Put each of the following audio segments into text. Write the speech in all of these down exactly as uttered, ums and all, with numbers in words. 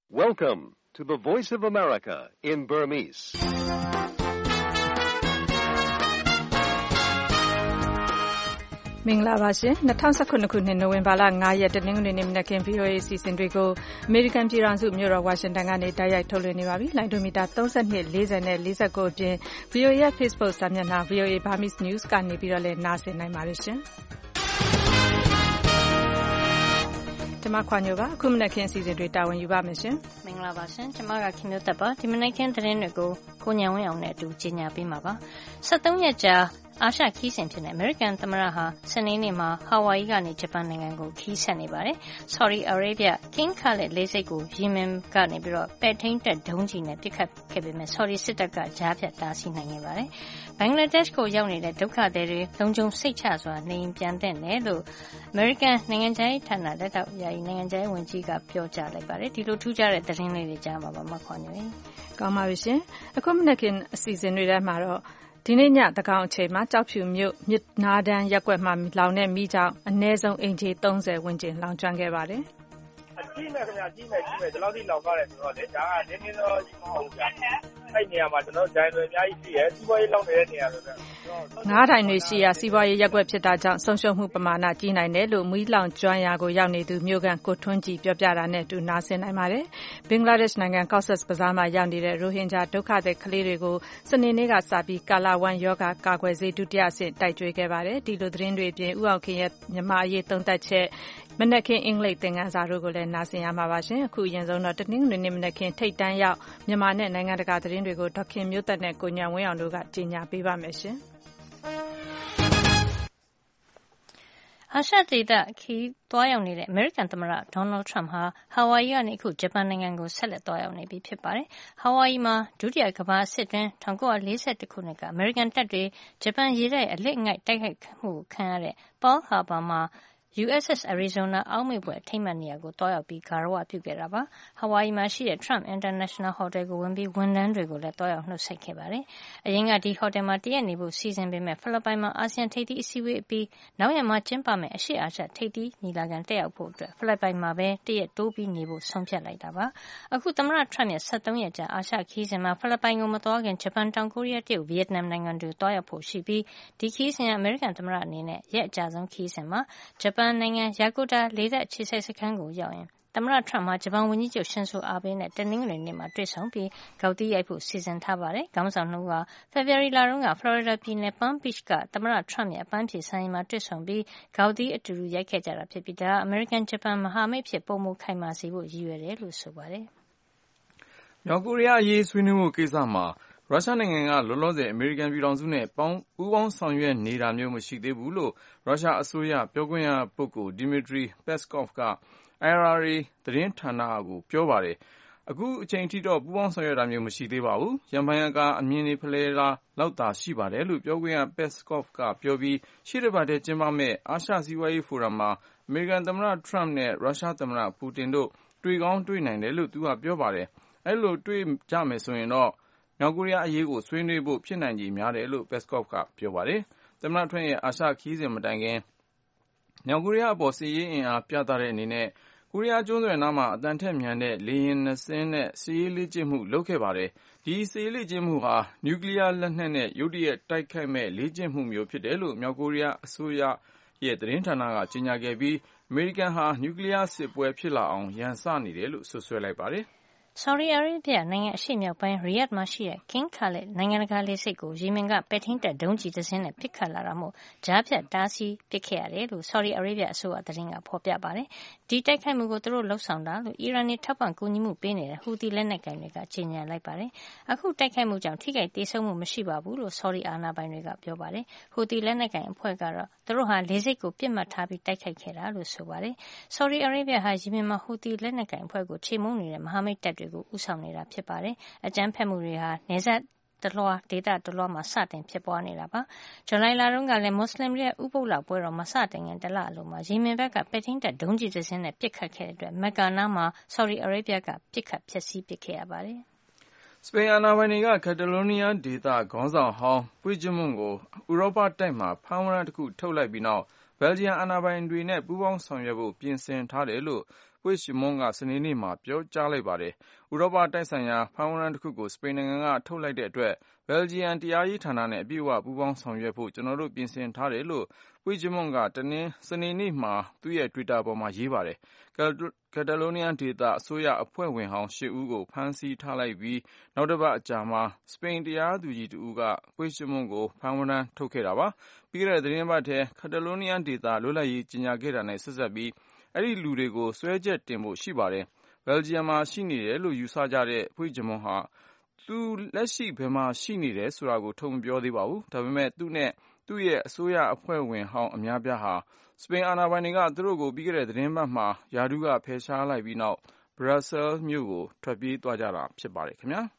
Welcome to the Voice of America in Burmese. ။မင်္ဂလာပါရှင်။၂၀၁၇ခုနှစ်နိုဝင်ဘာလ၅ရက်တနင်္ဂနွေနေ့မနက်ခင်း ဗွီအိုအေ အစီအစဉ်တွေကိုအမေရိကန်ပြည်ထောင်စုမြို့တော်ဝါရှင်တန်ကနေတိုက်ရိုက်ထုတ်လွှင့်နေပါပြီ။လိုင်းဒိုမီတာသုံး၂ ၄၀နဲ့၄၉အပြင် ဗွီအိုအေရဲ့ Facebook စာမျက်နှာ ဗွီအိုအေ Burmese News ကနေပြီးတော့လည်းနားဆင်နိုင်ပါတယ်ရှင်။ကျွန်မခွာညိုပါအခုမနက်ခင်းအစီအစဉ်တွေတာဝန်ယူပါမယ်ရှင်။မင်္ဂလာပါရှင်။ကျွန်မကခင်မျိုးသက်ပါဒီမနက်ခင်းသတင်းတွေကိုကိုညံဝင်းအောင်နဲ့အတူကြီးညာပေးမှာပါ။၁၃ရက်ကြာအာရှခီးစဉ်ဖြစ်တဲ့အမေရိကန်သမ္မတဟာစနေနေ့မှာဟာဝိုင်ယီကနေဂျပန်နိုင်ငံကိုခီးဆက်နေပါတယ်။ Saudi Arabia King Khalid လေဆိပ်ကိုယီမင်ကနေပြီးတော့ပဲ့ထိန်းတပ်ဒုံးကျည်နဲ့ပစ်ခတ်ခဲ့ပေမဲ့ Saudi စစ်တပ်ကကြားဖြတ်တားဆီးနိုင်ခဲ့ပါတယ်။ဘင်္ဂလားဒေ့ရှ်ကိုရောက်နေတဲ့ဒုက္ခသည်တွေလုံခြုံစိတ်ချစွာနေအိမ်ပြန်သင့်တယ်လို့အမေရိကန်နိုင်ငံခြားရေးဌာနလက်ထောက်ယာယီနိုင်ငံခြားရေးဝန်ကြီးကပြောကြားလိုက်ပါတယ်။ဒီလိုထူးခြားတဲ့သတင်းလေးတွေကြားမှာပါမခွန်ညွေ။ကောင်းပါပြီရှင်။အခုမနက်ခင်းအစီအစဉ်တွေထဲမှာတော့ဒီနေ့ညသကောင်အချိန်မှာကြောက်ဖြူမြို့မြစ်နားတန်းရက်ကွက်မှာလောင်တဲ့မိကြောင့်အနည်းဆုံးအိမ်ခြေသုံးဆယ်ဝန်းကျင်လောင်ကျွမ်းခဲ့ပါတယ်။အကြီးမဲ့ခင်ဗျာကြီးမဲ့ကြီးမဲ့ဒီလောက်ထိလောင်သွားတယ်ဆိုတော့လေဒါကနည်းနည်းတော့ကြီးမဟုတ်ဘူးဗျာ။အဲ့နေရာမှာကျွန်တော်ဂျိုင်းတွေအများကြီးရှိရဲစီးပွားရေးလောင်နေတဲ့နေရာတွေပဲ။ငါးတိုင်တွေရှိရာစီးပွားရေးရက်ကွက်ဖြစ်တာကြောင့်ဆုံးရှုံးမှုပမာဏကြီးနိုင်တယ်လို့မီးလောင်ကျွမ်းရာကိုရောက်နေသူမြို့ကန်ကိုထွန်းကြည်ပြောပြတာနဲ့တူနာဆင်နိုင်ပါတယ်။ဘင်္ဂလားဒေ့ရှ်နိုင်ငံ Cox's Bazar မှာရောက်နေတဲ့ရိုဟင်ဂျာဒုက္ခသည်ကလေးတွေကိုစနေနေ့ကစပြီးကာလာဝမ်ယောဂါကာကွယ်ဆေးဒုတိယအဆင့်တိုက်ကျွေးခဲ့ပါတယ်။ဒီလိုသတင်းတွေအပြင်ဥအောင်ခင်ရဲ့မြန်မာအရေးသုံးသပ်ချက်မနက်ခင်းအင်္ဂလိပ်သင်ခန်းစာတို့ကိုလည်းနာဆင်ရမှာပါရှင်။အခုအရင်ဆုံးတော့တနင်္ဂနွေနေ့မနက်ခင်းထိတ်တန်းရောက်မြန်မာနဲ့နိုင်ငံတကာသတင်းတွေကိုဒေါခင်မျိုးသက်နဲ့ကိုညံဝင်းအောင်တို့ကကြီးညာပေးပါမယ်ရှင်။အာရှဒေသခီးသွားရောက်နေတဲ့အမေရိကန်သမ္မတဒေါ်နယ်ထရမ့်ဟာဟာဝိုင်ယီကနေအခုဂျပန်နိုင်ငံကိုဆက်လက်သွားရောက်နေပြီဖြစ်ပါတယ်။ဟာဝိုင်ယီမှာဒုတိယကမ္ဘာစစ်တွင်း၁၉၄၁ခုနှစ်ကအမေရိကန်တပ်တွေဂျပန်ရေတပ်အလစ်အငိုက်တိုက်ခိုက်မှုခံရတဲ့ Pearl Harbor မှာယူအက်စ်အက် Arizona အောက်မေ့ဘွယ်အထိမ်းအမှတ်နေရာကိုသွားရောက်ပြီးဂါရဝပြုခဲ့တာပါ။ဟာဝိုင်ယီမှာရှိတဲ့ Trump International Hotel ကိုဝင်ပြီးဝန်ထမ်းတွေကိုလည်းသွားရောက်နှုတ်ဆက်ခဲ့ပါတယ်။အရင်ကဒီဟိုတယ်မှာတရက်နေဖို့စီစဉ်ပေမဲ့ဖိလစ်ပိုင်မှာအာဆီယံထိပ်သီးအစည်းအဝေးအပြီးနောက်ရက်မှာကျင်းပမယ့်အရှေ့အာရှထိပ်သီးညီလာခံတက်ရောက်ဖို့အတွက်ဖိလစ်ပိုင်မှာပဲတရက်တိုးပြီးနေဖို့ဆုံးဖြတ်လိုက်တာပါ။အခုသမ္မတ Trump ရဲ့၁၃ရက်ကြာအာရှခီးစဉ်မှာဖိလစ်ပိုင်ကိုမသွားခင်ဂျပန်တောင်ကိုရီးယားတရုတ်ဗီယက်နမ်နိုင်ငံတွေသွားရောက်ဖို့ရှိပြီးဒီခီးစဉ်ကအမေရိကန်သမ္မတအနေနဲ့ရက်အကြာဆုံးခီးစဉ်မှာဂျပန်နိုင်ငံယာကိုတာလေတပ်အခြေစိုက်စခန်းကိုရောက်ရင်သမ္မတထရမ့်ဟာဂျပန်ဝန်ကြီးချုပ်ရှင်ဆိုအာဘေးနဲ့တနင်္ဂနွေနေ့မှာတွေ့ဆုံပြီးဂေါက်သီးရိုက်ဖို့စီစဉ်ထားပါတယ်။ခေါင်းဆောင်နှစ်ဦးဟာဖေဖော်ဝါရီလတုန်းကဖလော်ရီဒါပြည်နယ် Palm Beach ကသမ္မတထရမ့်ရဲ့အပန်းဖြေစံအိမ်မှာတွေ့ဆုံပြီးဂေါက်သီးအတူတူရိုက်ခဲ့ကြတာဖြစ်ပြီးဒါအမေရိကန်ဂျပန်မဟာမိတ်ဖြစ်ပိုမိုခိုင်မာစေဖို့ရည်ရွယ်တယ်လို့ဆိုပါတယ်။မြောက်ကိုရီးယားအရေးဆွေးနွေးမှုကိစ္စမှာရုရှားနိုင်ငံကလောလောဆယ်အမေရိကန်ပြည်ထောင်စုနဲ့ပေါင်းပူးပေါင်းဆောင်ရွက်နေတာမျိုးမရှိသေးဘူးလို့ရုရှားအစိုးရပြောခွင့်ရပုဂ္ဂိုလ် Dmitry Peskov က I R R A သတင်းဌာနကိုပြောပါတယ်။အခုအချိန်ထိတော့ပူးပေါင်းဆောင်ရွက်တာမျိုးမရှိသေးပါဘူး။ရံဖန်ရံကာအမြင်တွေဖလှယ်တာလောက်သာရှိပါတယ်လို့ပြောခွင့်ရ Peskov ကပြောပြီးရှေ့တစ်ပတ်ထဲကျင်းပမယ့်အာရှစီးပွားရေးဖိုရမ်မှာအမေရိကန်သမ္မတထရမ့်နဲ့ရုရှားသမ္မတပူတင်တို့တွေ့ကောင်းတွေ့နိုင်တယ်လို့သူကပြောပါတယ်။အဲလိုတွေ့ကြမယ်ဆိုရင်တော့မြောက်ကိုရီးယားအရေးကိုဆွေးနွေးဖို့ဖြစ်နိုင်ခြေများတယ်လို့ Peskov ကပြောပါတယ်။သမ္မတထရမ့်ရဲ့အာရှခီးစဉ်မတိုင်ခင်မြောက်ကိုရီးယားအပေါ်စစ်ရေးအင်အားပြသတဲ့အနေနဲ့ကိုရီးယားကျွန်းဆွယ်နားမှာအတန်ထက်မြန်တဲ့လေယာဉ်နှစ်စင်းနဲ့စစ်ရေးလေ့ကျင့်မှုလုပ်ခဲ့ပါတယ်။ဒီစစ်ရေးလေ့ကျင့်မှုဟာနျူကလ িয়ার လက်နက်နဲ့ရုတ်တရက်တိုက်ခိုက်မဲ့လေ့ကျင့်မှုမျိုးဖြစ်တယ်လို့မြောက်ကိုရီးယားအစိုးရရဲ့သတင်းဌာနကကြေညာခဲ့ပြီးအမေရိကန်ဟာနျူကလ িয়ার စစ်ပွဲဖြစ်လာအောင်ရန်စနေတယ်လို့ဆွဆွဲလိုက်ပါတယ်။ Saudi Arabia နိုင်ငံအရှေ့မြောက်ပိုင်း Riyadh မှာရှိတဲ့ King Khalid နိုင်ငံတကာလေဆိပ်ကိုယီမင်ကပဲ့ထိန်းတပ်ဒုံးကျည်တစ်စင်းနဲ့ပစ်ခတ်လာတာမို့ကြားဖြတ်တားဆီးပစ်ခဲ့ရတယ်လို့ Saudi Arabia အစိုးရသတင်းကဖော်ပြပါတယ်။ဒီတိုက်ခိုက်မှုကိုသူတို့လှုပ်ဆောင်တာလို့အီရန်နေထောက်ပံ့ကူညီမှုပေးနေတဲ့ဟူသီလက်နက်ကိုင်တွေကကြေညာလိုက်ပါတယ်။အခုတိုက်ခိုက်မှုကြောင့်ထိခိုက်ဒေဆုံးမှုမရှိပါဘူးလို့ Saudi အာဏာပိုင်တွေကပြောပါတယ်။ဟူသီလက်နက်ကိုင်အဖွဲ့ကတော့သူတို့ဟာလေဆိပ်ကိုပစ်မှတ်ထားပြီးတိုက်ခိုက်ခဲ့တာလို့ဆိုပါတယ်။ Saudi Arabia ဟာယီမင်မှာဟူသီလက်နက်ကိုင်အဖွဲ့ကိုချေမှုန်းနေတဲ့မဟာမိတ်တပ်တွေကိုဦးဆောင်နေတာဖြစ်ပါတယ်။အကြမ်းဖက်မှုတွေဟာနယ်စပ်တလွှာဒေသတလွှာမှာစတင်ဖြစ်ပွားနေတာပါ။ဇူလိုင်လတုန်းကလည်းမွတ်စလင်တွေရဲ့ဥပုသ်လပွဲတော်မစတင်ခင်တလအလုံးမှာယီမင်ဘက်ကပဲ့ထိန်းတပ်ဒုံးကျည်တစ်စင်းနဲ့ပစ်ခတ်ခဲ့တဲ့အတွက်မက်ကာနားမှာ Saudi Arabia ကပစ်ခတ်ဖျက်ဆီးပစ်ခဲ့ရပါတယ်။စပိန်အာဏာပိုင်တွေကကက်တလိုးနီးယားဒေသခေါင်းဆောင်ဟောင်းပွေ့ဂျမွန်ကိုဥရောပတိုက်မှာဖမ်းဝရမ်းတစ်ခုထုတ်လိုက်ပြီးနောက်ဘယ်လ်ဂျီယံအာဏာပိုင်တွေနဲ့ပူးပေါင်းဆောင်ရွက်ဖို့ပြင်ဆင်ထားတယ်လို့ပွစ်ရှမွန်ကစနေနေ့မှာပြောကြားလိုက်ပါတယ်။ဥရောပတိုက်ဆိုင်ရာဖမ်းဝရမ်းတစ်ခုကိုစပိန်နိုင်ငံကထုတ်လိုက်တဲ့အတွက်ဘယ်လ်ဂျီယံတရားရေးဌာနနဲ့အပြည့်အဝပူးပေါင်းဆောင်ရွက်ဖို့ကျွန်တော်တို့ပြင်ဆင်ထားတယ်လို့ပွစ်ရှမွန်ကတနင်္စနေနေ့မှာသူ့ရဲ့ Twitter ပေါ်မှာရေးပါတယ်။ကက်တလိုးနီးယားဒေသအစိုးရအဖွဲ့ဝင်ဟောင်းရှစ်ဦးကိုဖမ်းဆီးထားလိုက်ပြီးနောက်တစ်ပတ်အကြာမှာစပိန်တရားသူကြီးတဦးကပွစ်ရှမွန်ကိုဖမ်းဝရမ်းထုတ်ခဲ့တာပါ။ပြီးခဲ့တဲ့သတင်းပတ်ထဲကက်တလိုးနီးယားဒေသလွတ်လပ်ရေးကြေညာခဲ့တာနဲ့ဆက်စပ်ပြီးအဲ့ဒီလူတွေကိုစွဲချက်တင်ဖို့ရှိပါတယ်။ဘယ်လ်ဂျီယံမှာရှိနေတယ်လို့ယူဆကြတဲ့ပွစ်ရှမွန်ဟာသူလက်ရှိဘယ်မှာရှိနေတယ်ဆိုတာကိုထုတ်မပြောသေးပါဘူး။ဒါပေမဲ့သူနဲ့သူ့ရဲ့အစိုးရအဖွဲ့ဝင်ဟောင်းအများပြားဟာစပိန်အာဏာပိုင်တွေကသူတို့ကိုပြီးခဲ့တဲ့သတင်းပတ်မှာယာဒူးကဖယ်ရှားလိုက်ပြီးနောက်ဘရပ်ဆဲလ်မြို့ကိုထွက်ပြေးသွားကြတာဖြစ်ပါတယ်ခင်ဗျာ။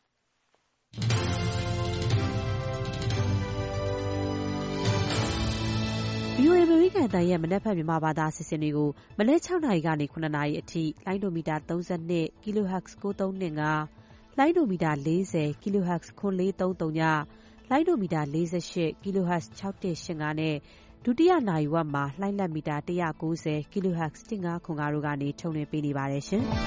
ဗီအိုအေ အမေရိကန်အသံရဲ့မနက်ဖြန်မြန်မာဘာသာအစီအစဉ်တွေကိုမနက်၆နာရီကနေခုနှစ်နာရီအထိလိုင်းဒိုမီတာသုံး၂ Kilohertz ကိုးသုံး၂၅ လိုင်းဒိုမီတာ၄၀ Kilohertz ခွန်လေးသုံးသုံးည လိုင်းဒိုမီတာ၄၈ Kilohertz ၆၁၈၅နဲ့ဒုတိယနာရီဝက်မှာလှိုင်းလက်မီတာ၁၉၀ Kilohertz ၁၅ခွန်၅တို့ကနေထုတ်လွှင့်ပေးနေပါတယ်ရှင်။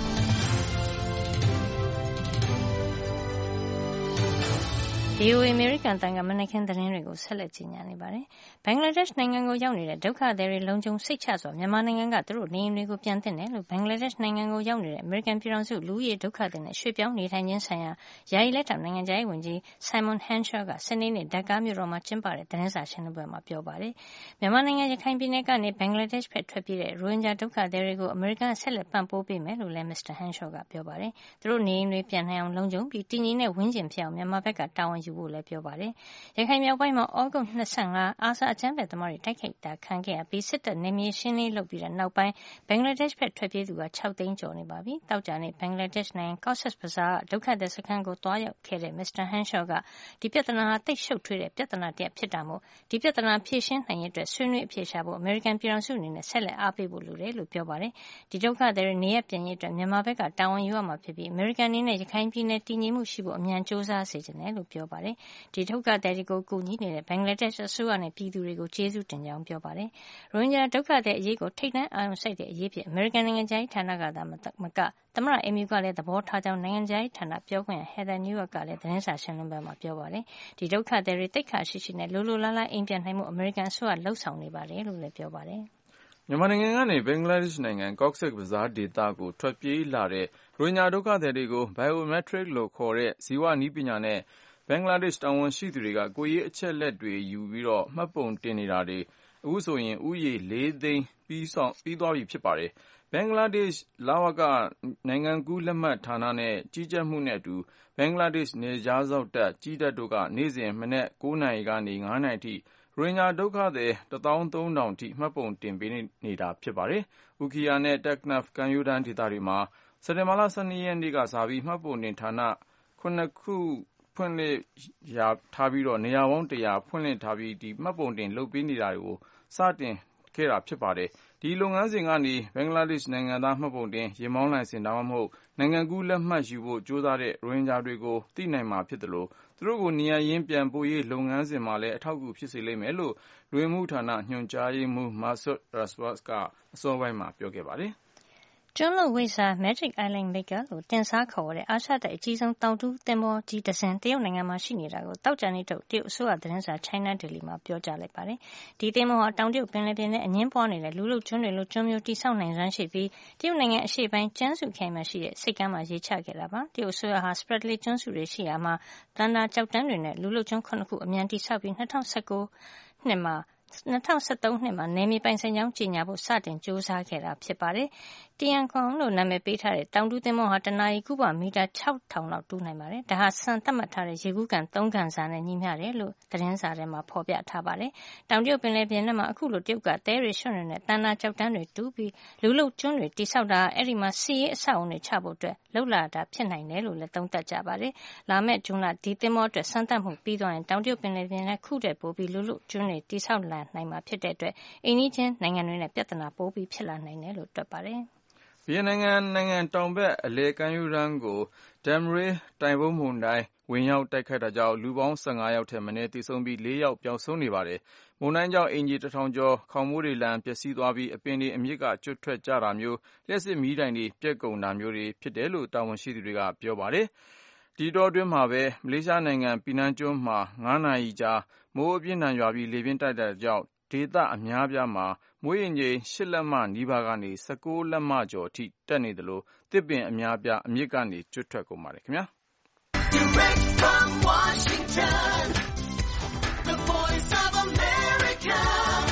ဗီအိုအေ အမေရိကန်အသံကမနက်ခင်းသတင်းတွေကိုဆက်လက်ကြီးညာနေပါတယ်။ဘင်္ဂလားဒေ့ရှ်နိုင်ငံကိုရောက်နေတဲ့ဒုက္ခသည်တွေလုံခြုံစိတ်ချစွာမြန်မာနိုင်ငံကသူတို့နေအိမ်တွေကိုပြန်သင့်တယ်လို့ဘင်္ဂလားဒေ့ရှ်နိုင်ငံကိုရောက်နေတဲ့အမေရိကန်ပြည်ထောင်စုလူဦးရေဒုက္ခသည်နဲ့ရွှေ့ပြောင်းနေထိုင်ခြင်းဆိုင်ရာယာယီလက်ထောက်နိုင်ငံခြားရေးဝန်ကြီး Simon Henshaw ကစနေနေ့ဒါကာမြို့တော်မှာကျင်းပတဲ့သတင်းစာရှင်းလင်းပွဲမှာပြောပါတယ်။မြန်မာနိုင်ငံရခိုင်ပြည်နယ်ကနေဘင်္ဂလားဒေ့ရှ်ဘက်ထွက်ပြေးတဲ့ရိုဟင်ဂျာဒုက္ခသည်တွေကိုအမေရိကန်ဆက်လက်ပံ့ပိုးပေးမယ်လို့လည်း မစ္စတာ Henshaw ကပြောပါတယ်။သူတို့နေအိမ်တွေပြန်နိုင်အောင်လုံခြုံပြီးတည်ငြိမ်တဲ့ဝန်းကျင်ဖြစ်အောင်မြန်မာဘက်ကတာဝန်ယူဖို့လည်းပြောပါတယ်။ရခိုင်မြောက်ပိုင်းမှာဩဂုတ်၂၅အာဆာအကြမ်းဖက်သမားတွေတိုက်ခိုက်တာခံခဲ့ရပြီးစစ်တပ်နယ်မြေရှင်းလင်းလုပ်ပြီးတဲ့နောက်ပိုင်းဘင်္ဂလားဒေ့ရှ်ဘက်ထွက်ပြေးသူက၆သိန်းကျော်နေပါပြီ။တောက်ကြနေဘင်္ဂလားဒေ့ရှ်နိုင်ငံ Cox's Bazar ကဒုက္ခသည်စခန်းကိုသွားရောက်ခဲ့တဲ့ မစ္စတာ Henshaw ကဒီပြဿနာဟာသိပ်ရှုပ်ထွေးတဲ့ပြဿနာတစ်ရပ်ဖြစ်တာမို့ဒီပြဿနာဖြေရှင်းနိုင်ရေးအတွက်ဆွေးနွေးအဖြေရှာဖို့အမေရိကန်ပြည်ထောင်စုအနေနဲ့ဆက်လက်အားပေးဖို့လိုတယ်လို့ပြောပါတယ်။ဒီဒုက္ခသည်တွေနေရပ်ပြန်ရေးအတွက်မြန်မာဘက်ကတာဝန်ယူရမှာဖြစ်ပြီးအမေရိကန်အနေနဲ့ရခိုင်ပြည်နယ်တည်ငြိမ်မှုရှိဖို့အမြန်စ조사စေချင်တယ်လို့ပြောပါတယ်။ဒီဒုက္ခသည်တွေကိုကူညီနေတဲ့ဘင်္ဂလားဒေ့ရှ်အစိုးရနဲ့ပြည်သူတွေကိုကျေးဇူးတင်ကြောင်းပြောပါတယ်။ရိုဟင်ဂျာဒုက္ခသည်အရေးကိုထိပ်တန်းအာရုံစိုက်တဲ့အရေးဖြစ်အမေရိကန်နိုင်ငံခြားရေးဌာနကသာမကသမ္မတအိမ်ဖြူကလည်းသဘောထားကြောင်းနိုင်ငံခြားရေးဌာနပြောခွင့်ရ Heather Nauert ကလည်းသတင်းစာရှင်းလင်းပွဲမှာပြောပါတယ်။ဒီဒုက္ခသည်တွေသိက္ခာရှိရှိနဲ့လိုလိုလားလားအိမ်ပြန်နိုင်မှုအမေရိကန်အစိုးရလှုံ့ဆော်နေပါတယ်လို့လည်းပြောပါတယ်။မြန်မာနိုင်ငံကနေဘင်္ဂလားဒေ့ရှ်နိုင်ငံ Cox's Bazar ဒေသကိုထွက်ပြေးလာတဲ့ရိုဟင်ဂျာဒုက္ခသည်တွေကို Biometric လို့ခေါ်တဲ့ဇီဝနည်းပညာနဲ့ဘင်္ဂလားဒေ့ရှ်တာဝန်ရှိသူတွေကကိုယ်ရေးအချက်လက်တွေယူပြီးတော့မှတ်ပုံတင်နေတာတွေအခုဆိုရင်ဦးရေလေးသိန်းပြီးဆောင်ပြီးသွားပြီဖြစ်ပါတယ်။ဘင်္ဂလားဒေ့ရှ်လဝကနိုင်ငံကူးလက်မှတ်ဌာနနဲ့ကြီးကြပ်မှုနဲ့အတူဘင်္ဂလားဒေ့ရှ်နယ်ခြားစောင့်တပ်ကြီးတပ်တို့ကနေ့စဉ်မနက်၉နာရီကနေ၅နာရီအထိရိုဟင်ဂျာဒုက္ခသည်တသောင်းသုံးထောင်ထိမှတ်ပုံတင်ပေးနေတာဖြစ်ပါတယ်။ဥခီယာနဲ့တက်ကနဖ်ကမ်းရိုးတန်းဒေသတွေမှာစက်တင်ဘာလ၁၂ရက်နေ့ကစပြီးမှတ်ပုံတင်ဌာနခုနှစ်ခုဖွင့်လှစ်ထားပြီးတော့နေရာပေါင်းတရာဖွင့်လှစ်ထားပြီးဒီမှတ်ပုံတင်လုပ်ပေးနေတာတွေကိုစတင်ခဲ့တာဖြစ်ပါတယ်။ဒီလုပ်ငန်းစဉ်ကနေဘင်္ဂလားဒေ့ရှ်နိုင်ငံသားမှတ်ပုံတင်ရေမောင်းလိုင်စင်ဒါမှမဟုတ်နိုင်ငံကူးလက်မှတ်ယူဖို့ကြိုးစားတဲ့ရိုဟင်ဂျာတွေကိုသိနိုင်မှာဖြစ်တယ်လို့သူတို့ကိုနေရာရင်းပြန်ပို့ရေးလုပ်ငန်းစဉ်မှာလည်းအထောက်အကူဖြစ်စေလိမ့်မယ်လို့လူဝင်မှုဌာနညွှန်ကြားရေးမှူး Masud Raswas ကအစောပိုင်းမှာပြောခဲ့ပါတယ်။ကျွန်းလွန်ဝိဇ္ဇာ Magic Island Maker လို့တင်စားခေါ်ဝေါ်တဲ့အာရှတိုက်အကြီးဆုံးတောင်တူးသင်္ဘောကြီးတစင်းတရုတ်နိုင်ငံမှာရှိနေတာကိုသောကြာနေ့ထုတ်တရုတ်အစိုးရသတင်းစာ China Daily မှာပြောကြားလိုက်ပါတယ်။ဒီသင်္ဘောဟာတောင်တရုတ်ပင်လယ်ပြင်နဲ့အငင်းပွားနေတဲ့လူလုပ်ကျွန်းတွေလိုကျွန်းမျိုးတည်ဆောက်နိုင်စွမ်းရှိပြီးတရုတ်နိုင်ငံအရှေ့ပိုင်းကျန်းစုခရိုင်မှာရှိတဲ့ဆိပ်ကမ်းမှာရေချခဲ့တာပါ။တရုတ်အစိုးရဟာ Spratly ကျွန်းစုတွေရှိရာမှာသန္တာကျောက်တန်းတွေနဲ့လူလုပ်ကျွန်းခုနှစ်ခုအမြန်တည်ဆောက်ပြီး၂၀၁၉နှစ်မှာ၂၀၁၃နှစ်မှာနယ်မြေပိုင်ဆိုင်ကြောင်းကြေညာဖို့စတင်ကြိုးစားခဲ့တာဖြစ်ပါတယ်။ Tiangong လို့နာမည်ပေးထားတဲ့တောင်တူးသင်္ဘောဟာတနာရီကုဗမီတာ၆ထောင်လောက်တူးနိုင်ပါတယ်။ဒါဟာစံသတ်မှတ်ထားတဲ့ရေကူးကန်သုံးကန်စာနဲ့ညီမျှတယ်လို့သတင်းစာထဲမှာဖော်ပြထားပါတယ်။တောင်တရုတ်ပင်လယ်ပြင်ထဲမှာအခုလိုတရုတ်ကသဲတွေရွှံ့တွေနဲ့တန်တာကျောက်တန်းတွေတူးပြီးလူလုပ်ကျွန်းတွေတိဆောက်တာအဲ့ဒီမှာစီရေးအဆောက်အုံတွေချဖို့အတွက်လှုပ်လာတာဖြစ်နိုင်တယ်လို့လည်းသုံးသပ်ကြပါတယ်။လာမယ့်ဂျွန်လဒီသင်္ဘောအတွက်စံသတ်မှုပြီးသွားရင်တောင်တရုတ်ပင်လယ်ပြင်နဲ့ခုတဲ့ပို့ပြီးလူလုပ်ကျွန်းတွေတိဆောက်လာနိုင်မှာဖြစ်တဲ့အတွက်အိမ်နီးချင်းနိုင်ငံတွေနဲ့ပြဿနာပိုပြီးဖြစ်လာနိုင်တယ်လို့တွက်ပါတယ်။ဗီယက်နိုင်ငံနိုင်ငံတောင်ဘက်အလယ်ကမ်းရိုးတန်းကို Damre တိုင်ဖုန်းမုန်တိုင်းဝင်ရောက်တိုက်ခတ်တာကြောင့်လူပေါင်း၁၅ယောက်ထက်မနည်းသေဆုံးပြီး၄ယောက်ပျောက်ဆုံးနေပါတယ်။မုန်တိုင်းကြောင့်အိမ်ခြေတစ်ထောင်ကျော်ခေါင်မိုးတွေလန်ပျက်စီးသွားပြီးအပင်တွေအမြစ်ကကျွတ်ထွက်ကြတာမျိုးလျှက်စစ်မီးတိုင်တွေပြက်ကုန်တာမျိုးတွေဖြစ်တယ်လို့တာဝန်ရှိသူတွေကပြောပါတယ်။ဒီတောအတွင်းမှာပဲမလေးရှားနိုင်ငံပီနန်းကျွန်းမှာငါးနာရီကြာမိုးအပြင်းထန်ရွာပြီးလေပြင်းတိုက်တာကြောင့်ဒေသအများပြားမှာမိုးရေချိန်ရှစ်လက်မနီးပါးကနေဆယ့်ကိုးလက်မကျော်အထိတက်နေသလိုသစ်ပင်အများပြားအမြစ်ကနေကျွတ်ထွက်ကုန်ပါတယ်ခင်ဗျာ။ Direct from Washington, the voice of America,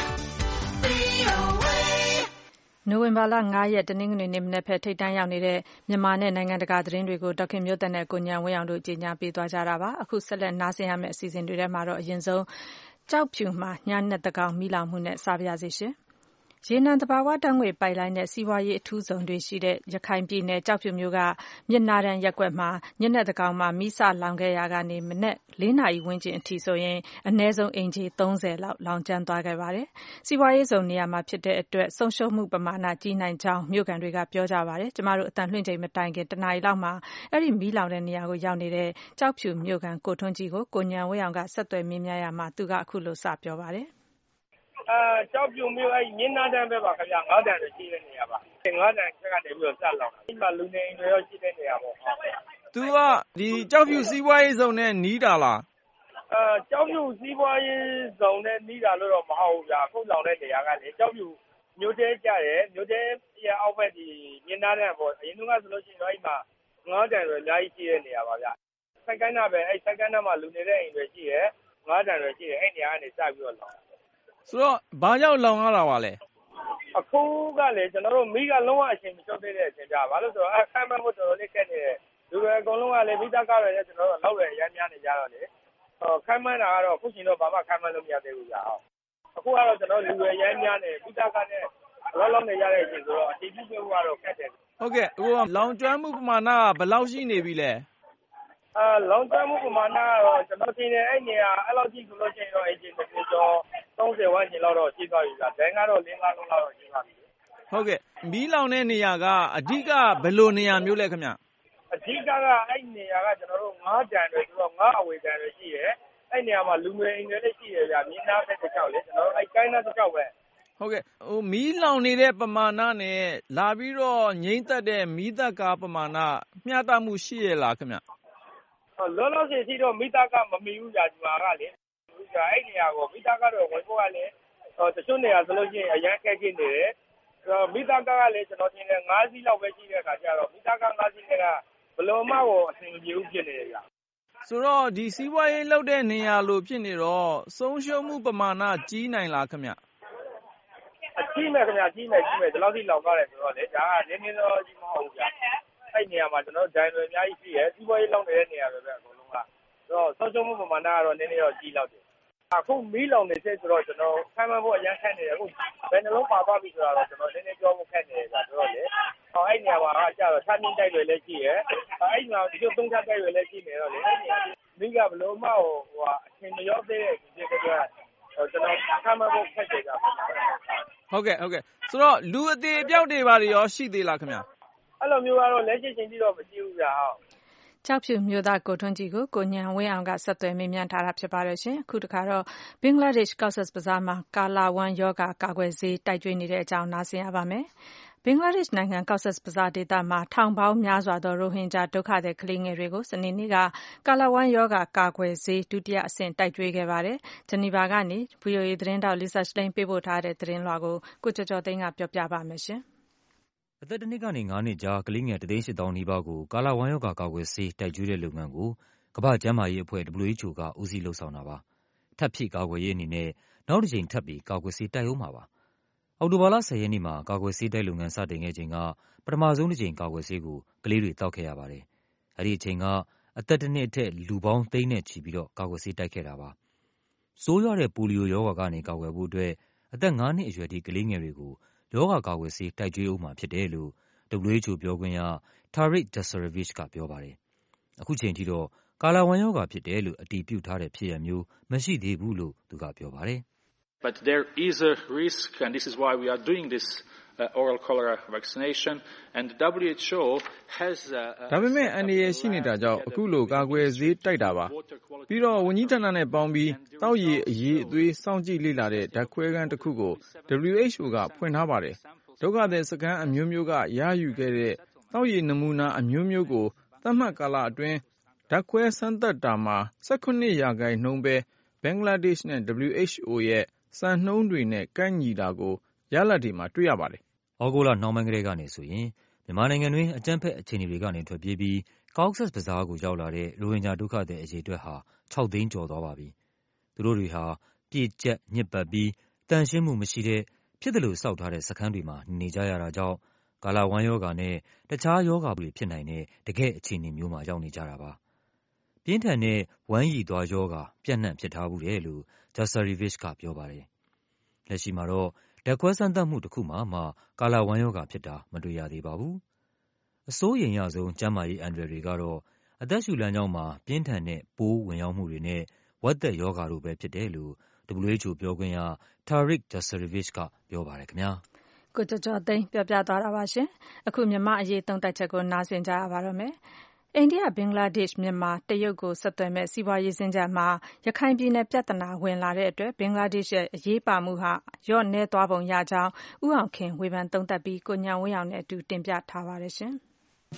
နိုဝင်ဘာလငါးရက်တနင်္ဂနွေနေ့မနက်ဖက်ထိပ်တန်းရောက်နေတဲ့မြန်မာနဲ့နိုင်ငံတကာသတင်းတွေကိုဒေါက်ခင်မျိုးသက်နဲ့ကိုဉာဏ်ဝင်းအောင်တို့ကြီးညာပေးသွားကြတာပါ။အခုဆက်လက်နားဆင်ရမယ့်အစီအစဉ်တွေထဲမှာတော့အရင်ဆုံးကျောက်ဖြူမှာညနက်သကောင်မိလောင်မှုနဲ့စပါရစေရှင်။ရေနံသဘာဝဓာတ်ငွေပိုက်လိုင်းနဲ့စီးပွားရေးအထူးဇုံတွေရှိတဲ့ရခိုင်ပြည်နယ်ကျောက်ဖြူမြို့ကမြစ်နားတန်းရပ်ကွက်မှာညနက်သကောင်မှာမိစလောင်ခဲ့ရာကနေမနက်လေးနာရီဝန်းကျင်အထိဆိုရင်အနည်းဆုံးအိမ်ခြေသုံးဆယ်လောက်လောင်ကျွမ်းသွားခဲ့ပါတယ်။စီးပွားရေးဇုံနေရာမှာဖြစ်တဲ့အတွက်ဆုံးရှုံးမှုပမာဏကြီးနိုင်ကြောင်းမြို့ကန်တွေကပြောကြပါတယ်။ကျမတို့အတန်လွှင့်ချိန်မတိုင်ခင်တနာရီလောက်မှာအဲ့ဒီမီးလောင်တဲ့နေရာကိုရောက်နေတဲ့ကျောက်ဖြူမြို့ကန်ကိုထွန်းကြီးကိုကိုဉာဏ်ဝင်းအောင်ကဆက်သွယ်မေးမြန်းရမှာသူကအခုလိုစပြောပါတယ်။အဲကျောက်ပြုံမျိုးအဲ့မြင်းနာတန်းပဲပါခင်ဗျာငါးတန်းတွေရှိတဲ့နေရာပါငါးတန်းချက်ကနေပြီးတော့ဆက်လောက်ဒီမှာလူနေအိမ်တွေရောရှိတဲ့နေရာပေါ့သူကဒီကျောက်ပြုစီးပွားရေးဇုံနဲ့နီးတာလားအဲကျောက်ပြုစီးပွားရေးဇုံနဲ့နီးတာလို့တော့မဟုတ်ဘူးဗျာအခုလောင်တဲ့နေရာကလေကျောက်ပြုမြို့တဲကြတယ်မြို့တဲရအောက်ဘက်ဒီမြင်းနာတန်းပေါ့အရင်ကဆိုလို့ရှိရင်တော့အဲ့မှာငါးတန်းတွေအများကြီးရှိတဲ့နေရာပါဗျာစိုက်ကန်းနာပဲအဲ့စိုက်ကန်းနာမှာလူနေတဲ့အိမ်တွေရှိရဲငါးတန်းတွေရှိတယ်အဲ့နေရာကနေစပြီးတော့လောင်ဆိုတော့ဘာကြောင့်လောင်ရတာပါလဲအခုကလေကျွန်တော်တို့မိကလုံးဝအချိန်မချောသေးတဲ့အချိန်ကြာဘာလို့ဆိုတော့အခမ်းမဖို့တော်တော်လေးခက်နေတယ်လူတွေအကုန်လုံးကလေမိသားကားတွေနဲ့ကျွန်တော်တို့လောက်ရအများများနေကြတော့လေဟောခမ်းမတာကတော့ခုချိန်တော့ဘာမှခမ်းမလို့မရသေးဘူးကြာအခုကတော့ကျွန်တော်လူတွေအများများနေမိသားကားနဲ့လောက်လောက်နေရတဲ့အချိန်ဆိုတော့အချိန်ပြည့်ဖို့ကတော့ခက်တယ်ဟုတ်ကဲ့ဟိုလောင်ကျွမ်းမှုပမာဏကဘယ်လောက်ရှိနေပြီလဲအာလောင်ကျွမ်းမှုပမာဏကတော့ကျွန်တော်ထင်တယ်အဲ့နေရာအဲ့လောက်ကြည့်ဆိုလို့ရှိရင်တော့အချိန်တစ်ကျော်သုံးဆယ်ဝန်းကျင်လောက်တော့ရှိသွားပြီဗျာဒိုင်းကတော့လေးငါးလုံးလောက်တော့ရှိသွားပြီဟုတ်ကဲ့မီးလောင်တဲ့နေရာကအဓိကဘယ်လိုနေရာမျိုးလဲခင်ဗျအဓိကကအဲ့နေရာကကျွန်တော်တို့ငါးတန်တွေဆိုတော့ငါးအဝေတန်တွေရှိတယ်အဲ့နေရာမှာလူငယ်အိမ်တွေလည်းရှိတယ်ဗျာမြင်းနာဘက်တစ်ချောက်လေကျွန်တော်တို့အဲ့ကိုင်းနာတစ်ချောက်ပဲဟုတ်ကဲ့ဟိုမီးလောင်နေတဲ့ပမာဏနဲ့လာပြီးတော့ငိမ့်သက်တဲ့မီးသက်ကားပမာဏမျှတမှုရှိရလားခင်ဗျလောလောဆယ်ရှိတော့မိသားကမမီဘူးကြာဒီမှာကလေကြာအဲ့နေရာကိုမိသားကတော့ဝင်ဖို့ကလည်းတချို့နေရာဆိုလို့ရှိရင်အရန်ခက်ခဲနေတယ်မိသားကလည်းကျွန်တော်ထင်တယ်ငါးစီးလောက်ပဲရှိတဲ့အခါကျတော့မိသားကငါးစီးနဲ့ကဘလုံးမကိုအဆင်ပြေဘူးဖြစ်နေတယ်ကြာဆိုတော့ဒီစီးပွားရေးလုပ်တဲ့နေရာလို့ဖြစ်နေတော့ဆုံးရှုံးမှုပမာဏကြီးနိုင်လားခင်ဗျအကြီးမဲ့ခင်ဗျကြီးမဲ့ကြီးမဲ့ဒီလောက်ထိလောက်သွားတယ်ဆိုတော့လေဒါကနည်းနည်းတော့ကြီးမဟုတ်ဘူးကြာအဲ့နေရာမှာကျွန်တော်ဒိုင်တွေအများကြီးရှိတယ်စီးပွားရေးလုပ်နေတဲ့နေရာတွေပဲအကုန်လုံးကဆိုတော့ဆုံးရှုံးမှုပမာဏကတော့နည်းနည်းတော့ကြီးလောက်တယ်အခုမီးလောင်နေသေးဆိုတော့ကျွန်တော်ခံမဖို့အရန်ခက်နေတယ်အခုဘယ်နှလုံးပါသွားပြီဆိုတော့ကျွန်တော်နည်းနည်းပြောဖို့ခက်နေတယ်ဆိုတော့လေဟောအဲ့နေရာမှာကကြာတော့ဆမ်းမြင့်တိုက်တွေလည်းရှိရဲအဲ့ဒီမှာဒီလိုသုံးချတိုက်တွေလည်းရှိနေတော့လေအဲ့နေရာမိကဘလုံးမဟိုဟိုအချိန်မရောက်သေးတဲ့ဒီကကကျွန်တော်ခံမဖို့ခက်တယ်ကြာဟုတ်ကဲ့ဟုတ်ကဲ့ဆိုတော့လူအသေးအပြောက်တွေပါရောရှိသေးလားခင်ဗျအဲ့လိုမျိုးကတော့လက်ရှိချိန်ကြီးတော့မရှိဘူးကြာဟုတ်ကျောက်ဖြူမြို့သားကိုထွန်းကြီးကိုကိုဉာဏ်ဝင်းအောင်ကဆက်သွယ်မေးမြန်းထားတာဖြစ်ပါတယ်ရှင်အခုတခါတော့ဘင်္ဂလားဒေ့ရှ်ကော့ဆက်ဘဇားမှာကာလာဝမ်ယောဂါကာကွယ်ဆေးတိုက်ကျွေးနေတဲ့အကြောင်းနားဆင်ရပါမယ်ဘင်္ဂလားဒေ့ရှ်နိုင်ငံကော့ဆက်ဘဇားဒေသမှာထောင်ပေါင်းများစွာသောရိုဟင်ဂျာဒုက္ခသည်ကလေးငယ်တွေကိုစနေနေ့ကကာလာဝမ်ယောဂါကာကွယ်ဆေးဒုတိယအဆင့်တိုက်ကျွေးခဲ့ပါတယ်ဂျနီဗာကနေ ဗွီအိုအေ သတင်းတောက်လီဆာရှလိန်ပေးပို့ထားတဲ့သတင်းလွှာကိုကိုကျော်ကျော်သိန်းကပြောပြပါမယ်ရှင်အသက်တစ်နှစ်ကနေငါးနှစ်ကြားကလေးငယ်တစ်သိန်းရှစ်သောင်းနီးပါးကိုကာလာဝမ်ရောဂါကာကွယ်ဆေးတိုက်ကျွေးတဲ့လုပ်ငန်းကိုကမ္ဘာ့ကျန်းမာရေးအဖွဲ့ ဒဗလျူ အိုက်ချ်အို ကဦးစီးလုပ်ဆောင်တာပါ။ထပ်ဖြည့်ကာကွယ်ရေးအနေနဲ့နောက်တစ်ကြိမ်ထပ်ပြီးကာကွယ်ဆေးတိုက်ဦးမှာပါ။အောက်တိုဘာလဆယ်ရက်နေ့မှာကာကွယ်ဆေးတိုက်လုပ်ငန်းစတင်ခဲ့ချိန်ကပထမဆုံးတစ်ကြိမ်ကာကွယ်ဆေးကိုကလေးတွေတောက်ခဲ့ရပါတယ်။အဲဒီအချိန်ကအသက်တစ်နှစ်အထက်လူပေါင်းသိန်းနဲ့ချီပြီးတော့ကာကွယ်ဆေးတိုက်ခဲ့တာပါ။ဆိုးရွားတဲ့ပိုလီယိုရောဂါကနေကာကွယ်ဖို့အတွက်အသက်ငါးနှစ်အရွယ်ထိကလေးငယ်တွေကိုရောဂါကာကွယ်ဆေးတိုက်ကျွေးဦးမှာဖြစ်တယ်လို့ဒဗလျူ အိုက်ချ်အို ပြောခွင့်ရ Tarik Jasarevic ကပြောပါတယ်။အခုချိန်ထိတော့ကာလာဝမ်ရောဂါဖြစ်တယ်လို့အတည်ပြုထားတဲ့ဖြစ်ရပ်မျိုးမရှိသေးဘူးလို့သူကပြောပါတယ်။ But there is a risk and this is why we are doing this uh, oral cholera vaccination and the ဒဗလျူ အိုက်ချ်အို has ဒါပေမဲ့အန္တရာယ်ရှိနေတာကြောင့်အခုလိုကာကွယ်ဆေးတိုက်တာပါပြီးတော့ဝန်ကြီးဌာနနဲ့ပေါင်းပြီးသောက်ရေအရေးအသွေးစောင့်ကြည့်လေ့လာတဲ့ဓာတ်ခွဲခန်းတစ်ခုကို ဒဗလျူအိတ်ချ်အို ကဖွင့်ထားပါတယ်။ဒုက္ခသည်စခန်းအမျိုးမျိုးကရယူခဲ့တဲ့သောက်ရေနမူနာအမျိုးမျိုးကိုသတ်မှတ်ကာလအတွင်းဓာတ်ခွဲစမ်းသပ်တာမှာ၁၇ရာခိုင်နှုန်းပဲဘင်္ဂလားဒေ့ရှ်နဲ့ ဒဗလျူအိတ်ချ်အိုရဲ့စံနှုန်းတွေနဲ့ကိုက်ညီတာကိုရလဒ်တွေမှာတွေ့ရပါတယ်။ဩဂုတ်လနှောင်းပိုင်းကတည်းကနေဆိုရင်မြန်မာနိုင်ငံတွင်းအကြမ်းဖက်အခြေအနေတွေကနေထွက်ပြေးပြီး Cox's Bazar ကိုရောက်လာတဲ့ရိုဟင်ဂျာဒုက္ခသည်အရေအတွက်ဟာခြောက်သိန်းကျော်သွားပါပြီ။သူတို့တွေဟာပြည့်ကျပ်ညစ်ပတ်ပြီးသန့်ရှင်းမှုမရှိတဲ့ဖြစ်သလိုဆောက်ထားတဲ့စခန်းတွေမှာနေကြရတာကြောင့်ကာလဝမ်းရောဂါနဲ့တခြားရောဂါတွေဖြစ်နိုင်တဲ့တကယ့်အခြေအနေမျိုးမှာရောက်နေကြတာပါ။ပြင်းထန်တဲ့ဝမ်းရည်သွားရောဂါပြန့်နှံ့ဖြစ်ထားဘူးတယ်လို့ Jasarevich ကပြောပါတယ်။လက်ရှိမှာတော့ဓာတ်ခွဲစမ်းသပ်မှုတစ်ခုမှမှကာလဝမ်းရောဂါဖြစ်တာမတွေ့ရသေးပါဘူး။အစိုးရိမ်ရဆုံးကျန်းမာရေးအန္တရာယ်တွေကတော့အသက်ရှူလမ်းကြောင်းမှာပြင်းထန်တဲ့ပိုးဝင်ရောက်မှုတွေနဲ့ဝက်သက်ရောဂါတို့ပဲဖြစ်တယ်လို့ ဒဗလျူအိတ်ချ်အို ပြောခွင့်ရ Tarik Jasarevic ကပြောပါတယ်ခင်ဗျာ။ကိုကျော်ကျော်သိန်းပြောပြသွားတာပါရှင်။အခုမြန်မာအရေးသုံးသပ်ချက်ကိုနားဆင်ကြရပါတော့မယ်။အိန္ဒိယ၊ဘင်္ဂလားဒေ့ရှ်၊မြန်မာ၊တရုတ်ကိုဆက်သွယ်မဲ့စီးပွားရေးစင်္ကြန်မှာရခိုင်ပြည်နယ်ပြဿနာဝင်လာတဲ့အတွက်ဘင်္ဂလားဒေ့ရှ်ရဲ့အရေးပါမှုဟာလျော့နည်းသွားပုံရကြောင်းဦးအောင်ခင်ဝေဖန်သုံးသပ်ပြီးကိုဉာဏ်ဝင်းအောင်နဲ့အတူတင်ပြထားပါတယ်ရှင်။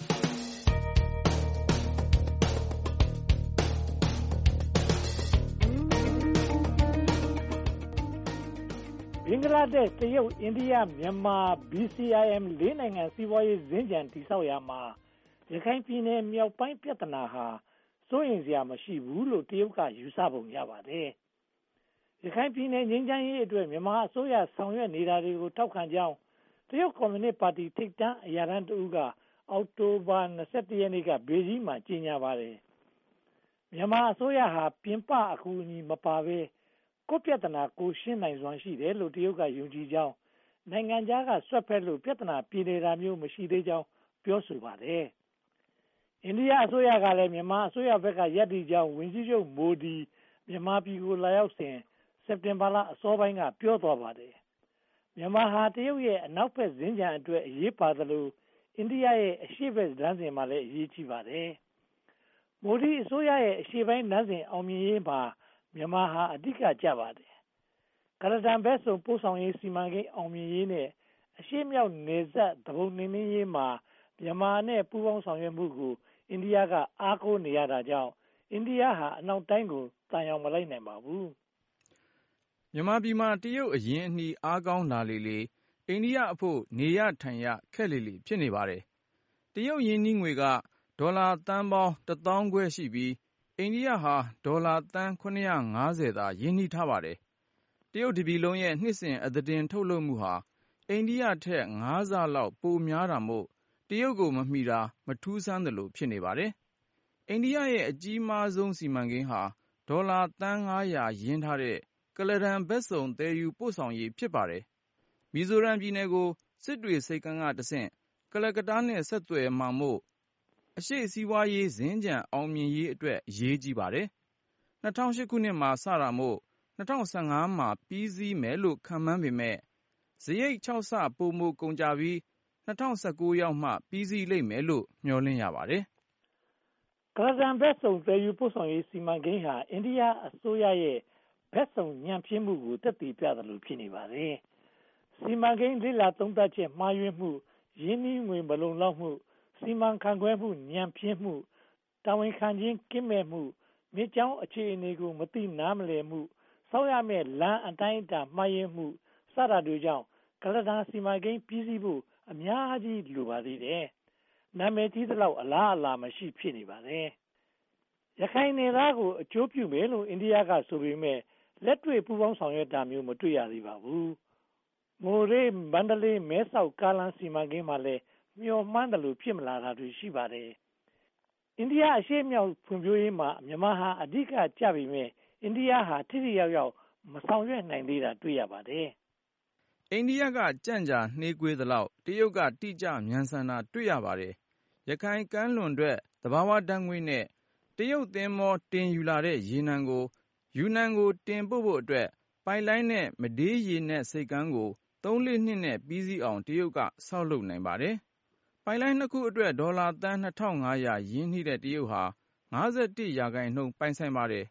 ဘင်္ဂလားဒေ့ရှ်၊တရုတ်၊အိန္ဒိယ၊မြန်မာ ဘီ စီ အိုင် အမ် လေးနိုင်ငံစီးပွားရေးစင်္ကြန်တည်ဆောက်ရာမှာရခိုင်ပြည်နယ်မြောက်ပိုင်းပြဿနာဟာစိုးရိမ်စရာမရှိဘူးလို့တရုတ်ကယူဆပုံရပါတယ်။ရခိုင်ပြည်နယ်ငြိမ်းချမ်းရေးအတွက်မြန်မာအစိုးရဆောင်ရွက်နေတာတွေကိုထောက်ခံကြောင်းတရုတ်ကွန်မြူနစ်ပါတီထိပ်တန်းအရာထမ်းတဦးကအောက်တိုဘာ၂၁ရက်နေ့ကဘေဂျင်းမှာကြေညာပါတယ်။မြန်မာအစိုးရဟာပြင်ပအကူအညီမပါဘဲကိုယ့်ပြဿနာကိုရှင်းနိုင်စွမ်းရှိတယ်လို့တရုတ်ကယုံကြည်ကြောင်းနိုင်ငံခြားကဆွတ်ဖက်လို့ပြဿနာပြေလည်တာမျိုးမရှိသေးကြောင်းပြောဆိုပါတယ်။အိန္ဒိယအစိုးရကလည်းမြန်မာအစိုးရဘက်ကရပ်တည်ကြောင်းဝန်ကြီးချုပ်မိုဒီမြန်မာပြည်ကိုလာရောက်စဉ်စက်တင်ဘာလအစောပိုင်းကပြောသွားပါတယ်။မြန်မာဟာတရုတ်ရဲ့အနောက်ဘက်ဇင်းကြံအတွက်အရေးပါသလိုအိန္ဒိယရဲ့အရှေ့ဘက်လမ်းစဉ်မှာလည်းအရေးကြီးပါတယ်။မိုဒီအစိုးရရဲ့အရှေ့ပိုင်းလမ်းစဉ်အောင်မြင်ရေးမှာမြန်မာဟာအဓိကကျပါတယ်။ကရဒန်ဘက်စုံပို့ဆောင်ရေးစီမံကိန်းအောင်မြင်ရေးနဲ့အရှေ့မြောက်နယ်စပ်သဘုံနှင်းနှင်းရေးမှာမြန်မာနဲ့ပူးပေါင်းဆောင်ရွက်မှုကိုအိန္ဒိယကအားကိုးနေရတာကြောင့်အိန္ဒိယဟာအနောက်တိုင်းကိုတန်ရောက်မလိုက်နိုင်ပါဘူး။မြန်မာပြည်မှာတရုတ်အရင်အနှီးအားကောင်းလာလေလေအိန္ဒိယအဖို့နေရထိုင်ရခက်လေလေဖြစ်နေပါတယ်။တရုတ်ရင်းနှီးငွေကဒေါ်လာသန်းပေါင်းတစ်သောင်းခွဲရှိပြီးအိန္ဒိယဟာဒေါ်လာသန်းခုနှစ်ရာငါးဆယ်သာရင်းနှီးထားပါတယ်။တရုတ်တပြည်လုံးရဲ့နှစ်စဉ်အသားတင်ထုတ်လုပ်မှုဟာအိန္ဒိယထက်ငါးဆလောက်ပိုများတာမို့တရုတ်ကိုမမီတာမထူးဆန်းသလိုဖြစ်နေပါတယ်။အိန္ဒိယရဲ့အကြီးမားဆုံးစီမံကိန်းဟာဒေါ်လာသန်းငါးရာရင်းထားတဲ့ကလဒန်ဘက်စုံသယ်ယူပို့ဆောင်ရေးဖြစ်ပါတယ်။မီဇိုရမ်ပြည်နယ်ကိုစစ်တွေဆိပ်ကမ်းကတဆင့်ကလကတ္တားနဲ့ဆက်သွယ်မှာမို့အရှေ့စီးပွားရေးစင်္ကြန်အောင်မြင်ရေးအတွက်အရေးကြီးပါတယ်။၂၀၀၈ခုနှစ်မှာစတာမို့၂၀၁၅မှာပြီးစီးမယ်လို့ခန့်မှန်းပေမဲ့စရိတ်ခြောက်ဆပိုမိုကုန်ကျပြီး၂၀၁၉ရောက်မှပြီးစီးလိမ့်မယ်လို့မျှော်လင့်ရပါတယ်။ကလဒန်ဘက်စုံသယ်ယူပို့ဆောင်ရေးစီမံကိန်းဟာအိန္ဒိယအစိုးရရဲ့ဘက်စုံညံ့ဖျင်းမှုကိုသက်သေပြသလိုဖြစ်နေပါတယ်။စီမံကိန်းလေ့လာသုံးသပ်ချက်မှားယွင်းမှုရင်းနှီးငွေမလုံလောက်မှုစီမံခန့်ခွဲမှုညံ့ဖျင်းမှုတာဝန်ခံခြင်းကင်းမဲ့မှုမြေကြောင်းအခြေအနေကိုမသိနားမလည်မှုဆောက်ရမယ့်လမ်းအတိုင်းအတာမှားယွင်းမှုစတာတွေကြောင့်ကလဒန်စီမံကိန်းပြီးစီးဖို့အများကြီးလိုပါသေးတယ်။နာမည်ကြီးသလောက်အလားအလာမရှိဖြစ်နေပါတယ်။ရခိုင်နယ်သားကိုအကျိုးပြုမယ်လို့အိန္ဒိယကဆိုပေမဲ့လက်တွေ့ပူးပေါင်းဆောင်ရွက်တာမျိုးမတွေ့ရသေးပါဘူး။မိုရေးမန္တလေးမဲဆောက်ကားလမ်းစီမံကိန်းမှာလည်းမျှော်မှန်းတယ်လို့ဖြစ်မလာတာတွေရှိပါတယ်။အိန္ဒိယအရှေ့မြောက်ဖွံ့ဖြိုးရေးမှာမြန်မာဟာအဓိကကျပေမဲ့အိန္ဒိယဟာထိထိရောက်ရောက်မဆောင်ရွက်နိုင်သေးတာတွေ့ရပါတယ်။အိန္ဒိယကကြန့်ကြာနှေးကွေးသလောက်တရုတ်ကတိကျမြန်ဆန်တာတွေ့ရပါတယ်။ရခိုင်ကမ်းလွန်ထွက်သဘာဝဓာတ်ငွေ့နဲ့တရုတ်သင်္ဘောတင်ယူလာတဲ့ရေနံကိုယူနန်ကိုတင်ပို့ဖို့အတွက်ပိုက်လိုင်းနဲ့မဒေးရေနက်ဆိပ်ကမ်းကိုသုံးလေးနှစ်နဲ့ပြီးစီးအောင်တရုတ်ကဆောက်လုပ်နိုင်ပါတယ်။ပိုက်လိုင်းနှစ်ခုအတွက်ဒေါ်လာသန်းနှစ်ထောင်ငါးရာရင်းနှီးတဲ့တရုတ်ဟာ၅၁ရာခိုင်နှုန်းပိုင်ဆိုင်ပါတယ်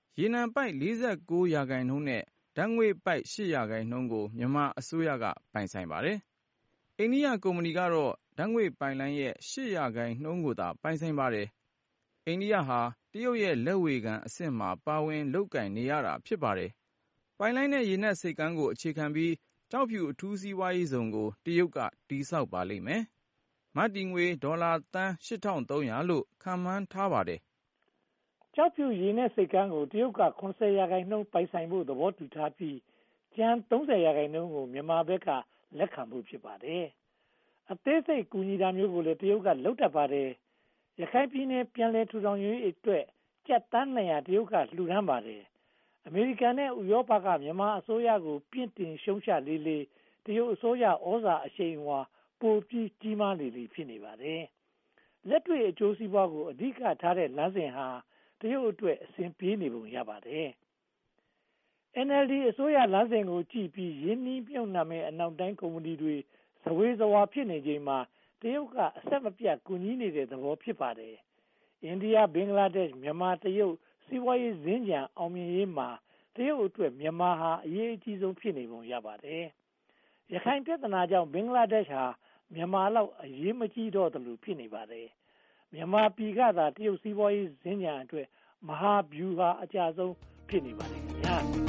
ရေနံပိုက်လေးสิบเก้าရာခိုင်နှုန်းနဲ့ဓာတ်ငွေ့ပိုက်eightရာခိုင်နှုန်းကိုမြန်မာအစိုးရကပိုင်ဆိုင်ပါတယ်။အိန္ဒိယကုမ္ပဏီကတော့ဓာတ်ငွေ့ပိုက်လိုင်းရဲ့eightရာခိုင်နှုန်းကိုသာပိုင်ဆိုင်ပါတယ်။အိန္ဒိယဟာတရုတ်ရဲ့လက်ဝေခံအဆင့်မှာပါဝင်လုပ်ကိုင်နေရတာဖြစ်ပါတယ်။ပိုက်လိုင်းနဲ့ရေနက်ဆိပ်ကမ်းကိုအခြေခံပြီးကျောက်ဖြူအထူးစီးပွားရေးဇုန်ကိုတရုတ်ကတည်ဆောက်ပါလိမ့်မယ်။မတည်ငွေဒေါ်လာသန်းeight thousand three hundလို့ခန့်မှန်းထားပါတယ်။ကျောက်ဖြူရေနက်ဆိပ်ကမ်းကိုတရုတ်ကseventyရာခိုင်နှုန်းပိုင်ဆိုင်ဖို့သဘောတူထားပြီးကျန်thirtyရာခိုင်နှုန်းကိုမြန်မာဘက်ကလက်ခံဖို့ဖြစ်ပါတယ်။အသေးစိတ်ကူညီတာမျိုးကိုလည်းတရုတ်ကလုပ်တတ်ပါတယ်။ရခိုင်ပြည်နယ်ပြန်လည်ထူထောင်ရေးအတွက်ကျပ်သန်းtwo hundredတရုတ်ကလှူဒါန်းပါတယ်။အမေရိကန်နဲ့ဥရောပကမြန်မာအစိုးရကိုပြင့်တင်ရှုံချလေလေတရုတ်အစိုးရဩဇာအရှိန်အဝါပိုပြီးကြီးမားလေလေဖြစ်နေပါတယ်။လက်တွေ့အကျိုးစီးပွားကိုအဓိကထားတဲ့လမ်းစဉ်ဟာတရုတ်အတွက်အဆင်ပြေနေပုံရပါတယ်။ N L D အစိုးရလမ်းစဉ်ကိုကြည့်ပြီးရင်းနှီးမြှုပ်နှံမဲ့အနောက်တိုင်းကုမ္ပဏီတွေဇဝေဇဝါဖြစ်နေချိန်မှာတရုတ်ကအဆက်မပြတ်ကူညီနေတဲ့သဘောဖြစ်ပါတယ်။အိန္ဒိယဘင်္ဂလားဒေ့ရှ်မြန်မာတရုတ်စီးပွားရေးစင်္ကြန်အောင်မြင်ရေးမှာတရုတ်အတွက်မြန်မာဟာအရေးအကြီးဆုံးဖြစ်နေပုံရပါတယ်။ရခိုင်ပြဿနာကြောင့်ဘင်္ဂလားဒေ့ရှ်ဟာမြန်မာလောက်အရေးမကြီးတော့သလိုဖြစ်နေပါတယ်။မြန်မာပြည်ကသာတရုတ်စီးပွားရေးစင်္ကြန်အတွက်မဟာဗျူဟာအကျဆုံးဖြစ်နေပါတယ်ခင်ဗျာ။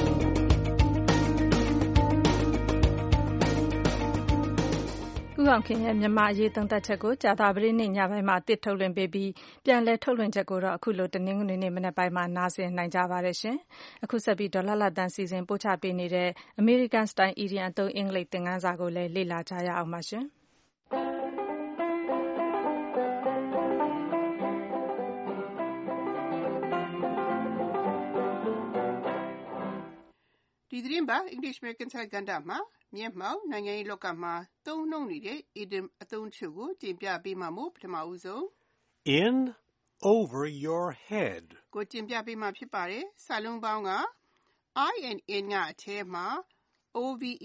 ဦးအောင်ခင်ရဲ့မြန်မာအရေးသုံးသပ်ချက်ကိုကြာသပတေးနေ့ညပိုင်းမှာတစ်ထုတ်လွှင့်ပေးပြီးပြန်လည်ထုတ်လွှင့်ချက်ကိုတော့အခုလိုတနင်္ဂနွေနေ့မနက်ပိုင်းမှာနားဆင်နိုင်ကြပါတယ်ရှင်။အခုဆက်ပြီးဒေါ်လာလတ်တန်းစီစဉ်ပို့ချပေးနေတဲ့ American Style Idiom အသုံးအင်္ဂလိပ်သင်ခန်းစာကိုလည်းလေ့လာကြရအောင်ပါရှင်။ဒီသတင်းပါ English American စာကဏ္ဍမှာမျက်မှောက်နိုင်ငံရေးလောကမှာသုံးနှုန်းနေတဲ့ idiom အသုံးချို့ကိုတင်ပြပေးမှာမို့ပထမဦးဆုံး In over your head ကိုတင်ပြပေးမှာဖြစ်ပါတယ်စာလုံးပေါင်းက I and in ကအထဲမှာ over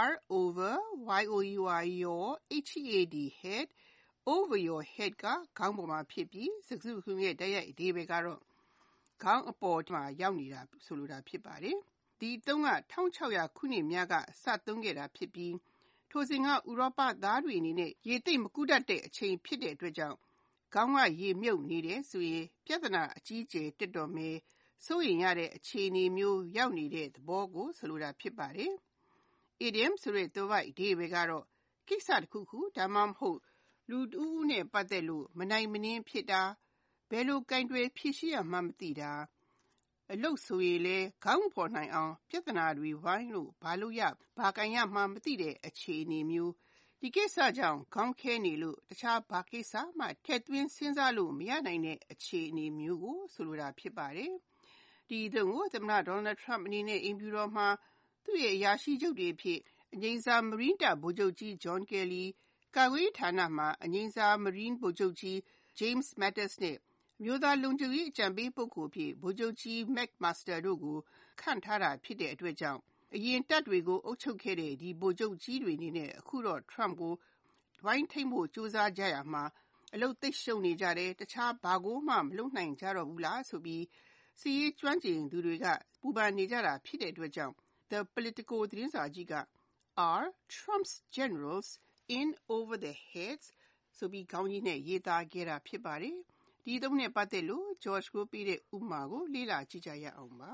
over your your head head over your head ကခေါင်းပေါ်မှာဖြစ်ပြီးစကားစုခုရဲ့တိုက်ရိုက်အဓိပ္ပာယ်ကတော့ခေါင်းအပေါ်မှာရောက်နေတာဆိုလိုတာဖြစ်ပါတယ်ဒီသုံးကsixteen hundredခုနှစ်များကစသုံးခဲ့တာဖြစ်ပြီးထိုစဉ်ကဥရောပသားတွေအနေနဲ့ရေသိမ့်မကူးတတ်တဲ့အချိန်ဖြစ်တဲ့အတွက်ကြောင့်ခေါင်းကရေမြုပ်နေတယ်ဆိုရင်ပြဿနာအကြီးအကျယ်တက်တော်မယ်စိုးရင်ရတဲ့အခြေအနေမျိုးရောက်နေတဲ့သဘောကိုဆိုလိုတာဖြစ်ပါတယ်။ idiom ဆိုတဲ့သွယ်ဝိုက်အဓိပ္ပာယ်ကတော့ကိစ္စတစ်ခုခုဒါမှမဟုတ်လူတဦးဦးနဲ့ပတ်သက်လို့မနိုင်မနှင်းဖြစ်တာဘယ်လိုကင်တွယ်ဖြေရှင်းရမှန်းမသိတာအလုပ်ဆိုရင်လည်းခေါင်းပေါ်နိုင်အောင်ပြဿနာတွေဝိုင်းလို့ဘာလို့ရဘာကံရမှမသိတဲ့အခြေအနေမျိုးဒီကိစ္စကြောင့်ခေါင်းခဲနေလို့တခြားဘာကိစ္စမှထည့်သွင်းစဉ်းစားလို့မရနိုင်တဲ့အခြေအနေမျိုးကိုဆိုလိုတာဖြစ်ပါတယ်ဒီအသုံးကိုသမ္မတဒေါ်နယ်ထရမ့်အနေနဲ့အင်ဖြူတော်မှာသူ့ရဲ့အရာရှိချုပ်တွေဖြစ်အငြိမ်းစားမရင်းတပ်ဗိုလ်ချုပ်ကြီးဂျွန်ကယ်လီကာကွယ်ရေးဌာနမှာအငြိမ်းစားမရင်းဗိုလ်ချုပ်ကြီးဂျိမ်းစ်မက်တက်စ်နဲ့မျိုးသားလုံခြုံရေးအကြံပေးပုဂ္ဂိုလ်ဖြစ်ဗိုလ်ချုပ်ကြီးမက်မာစတာတို့ကိုခန့်ထားတာဖြစ်တဲ့အတွက်ကြောင့်အရင်တပ်တွေကိုအုပ်ချုပ်ခဲ့တဲ့ဒီဗိုလ်ချုပ်ကြီးတွေအနေနဲ့အခုတော့ Trump ကိုဝိုင်းထိန်ဖို့ကြိုးစားကြရမှာအလုပ်သိရှုံနေကြတယ်တခြားဘာကိုမှမလုပ်နိုင်ကြတော့ဘူးလားဆိုပြီးစီရေးကျွမ်းကျင်သူတွေကပူပန်နေကြတာဖြစ်တဲ့အတွက်ကြောင့် The Politico သတင်းစာကြီးက Are Trump's generals in over their heads ဆိုပြီးခေါင်းကြီးနဲ့ရေးသားခဲ့တာဖြစ်ပါတယ်ဒီသုံးနဲ့ပတ်သက်လို့ George ကိုပြတဲ့ဥပမာကိုလေ့လာကြည့်ကြရအောင်ပါ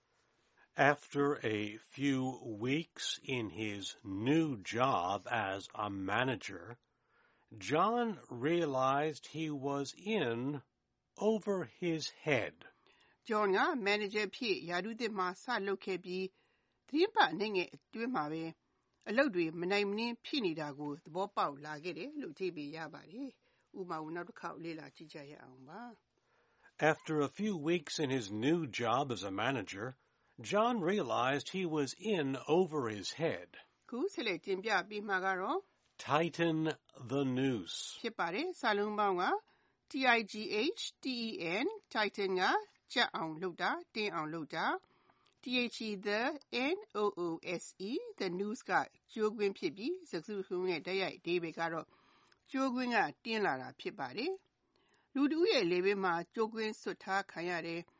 After a few weeks in his new job as a manager, John realized he was in over his head. John က manager ဖြစ်ရာထူးသစ်မှာစလုပ်ခဲ့ပြီးသတင်းပတ်နိုင်ငံအတွင်းမှာပဲအလုပ်တွေမနိုင်မနှင်းဖြစ်နေတာကိုသဘောပေါက်လာခဲ့တယ်လို့ကြည့်ပြရပါတယ်ဥပမာကိုနောက်တစ်ခေါက်လေ့လာကြည့်ကြရအောင်ပါ After a few weeks in his new job as a manager, John realized he was in over his head. ခုဆက်လက်တင်ပြပြီးမှကတော့ Tighten the noose. ဖြစ်ပါတယ်စာလုံးပေါင်းက T I G H T E N Tighten ကကြက်အောင်လုပ်တာတင်းအောင်လုပ်တာ T H E the N O O S E the noose ကကြိုးကွင်းဖြစ်ပြီးစကားစုခုရဲ့တိုက်ရိုက်အဓိပ္ပာယ်ကတော့ကြိုးကွင်းကတင်းလာတာဖြစ်ပါတယ်လူတူရဲ့လေဘေးမှာကြိုးကွင်းဆွတ်ထားခံရတယ်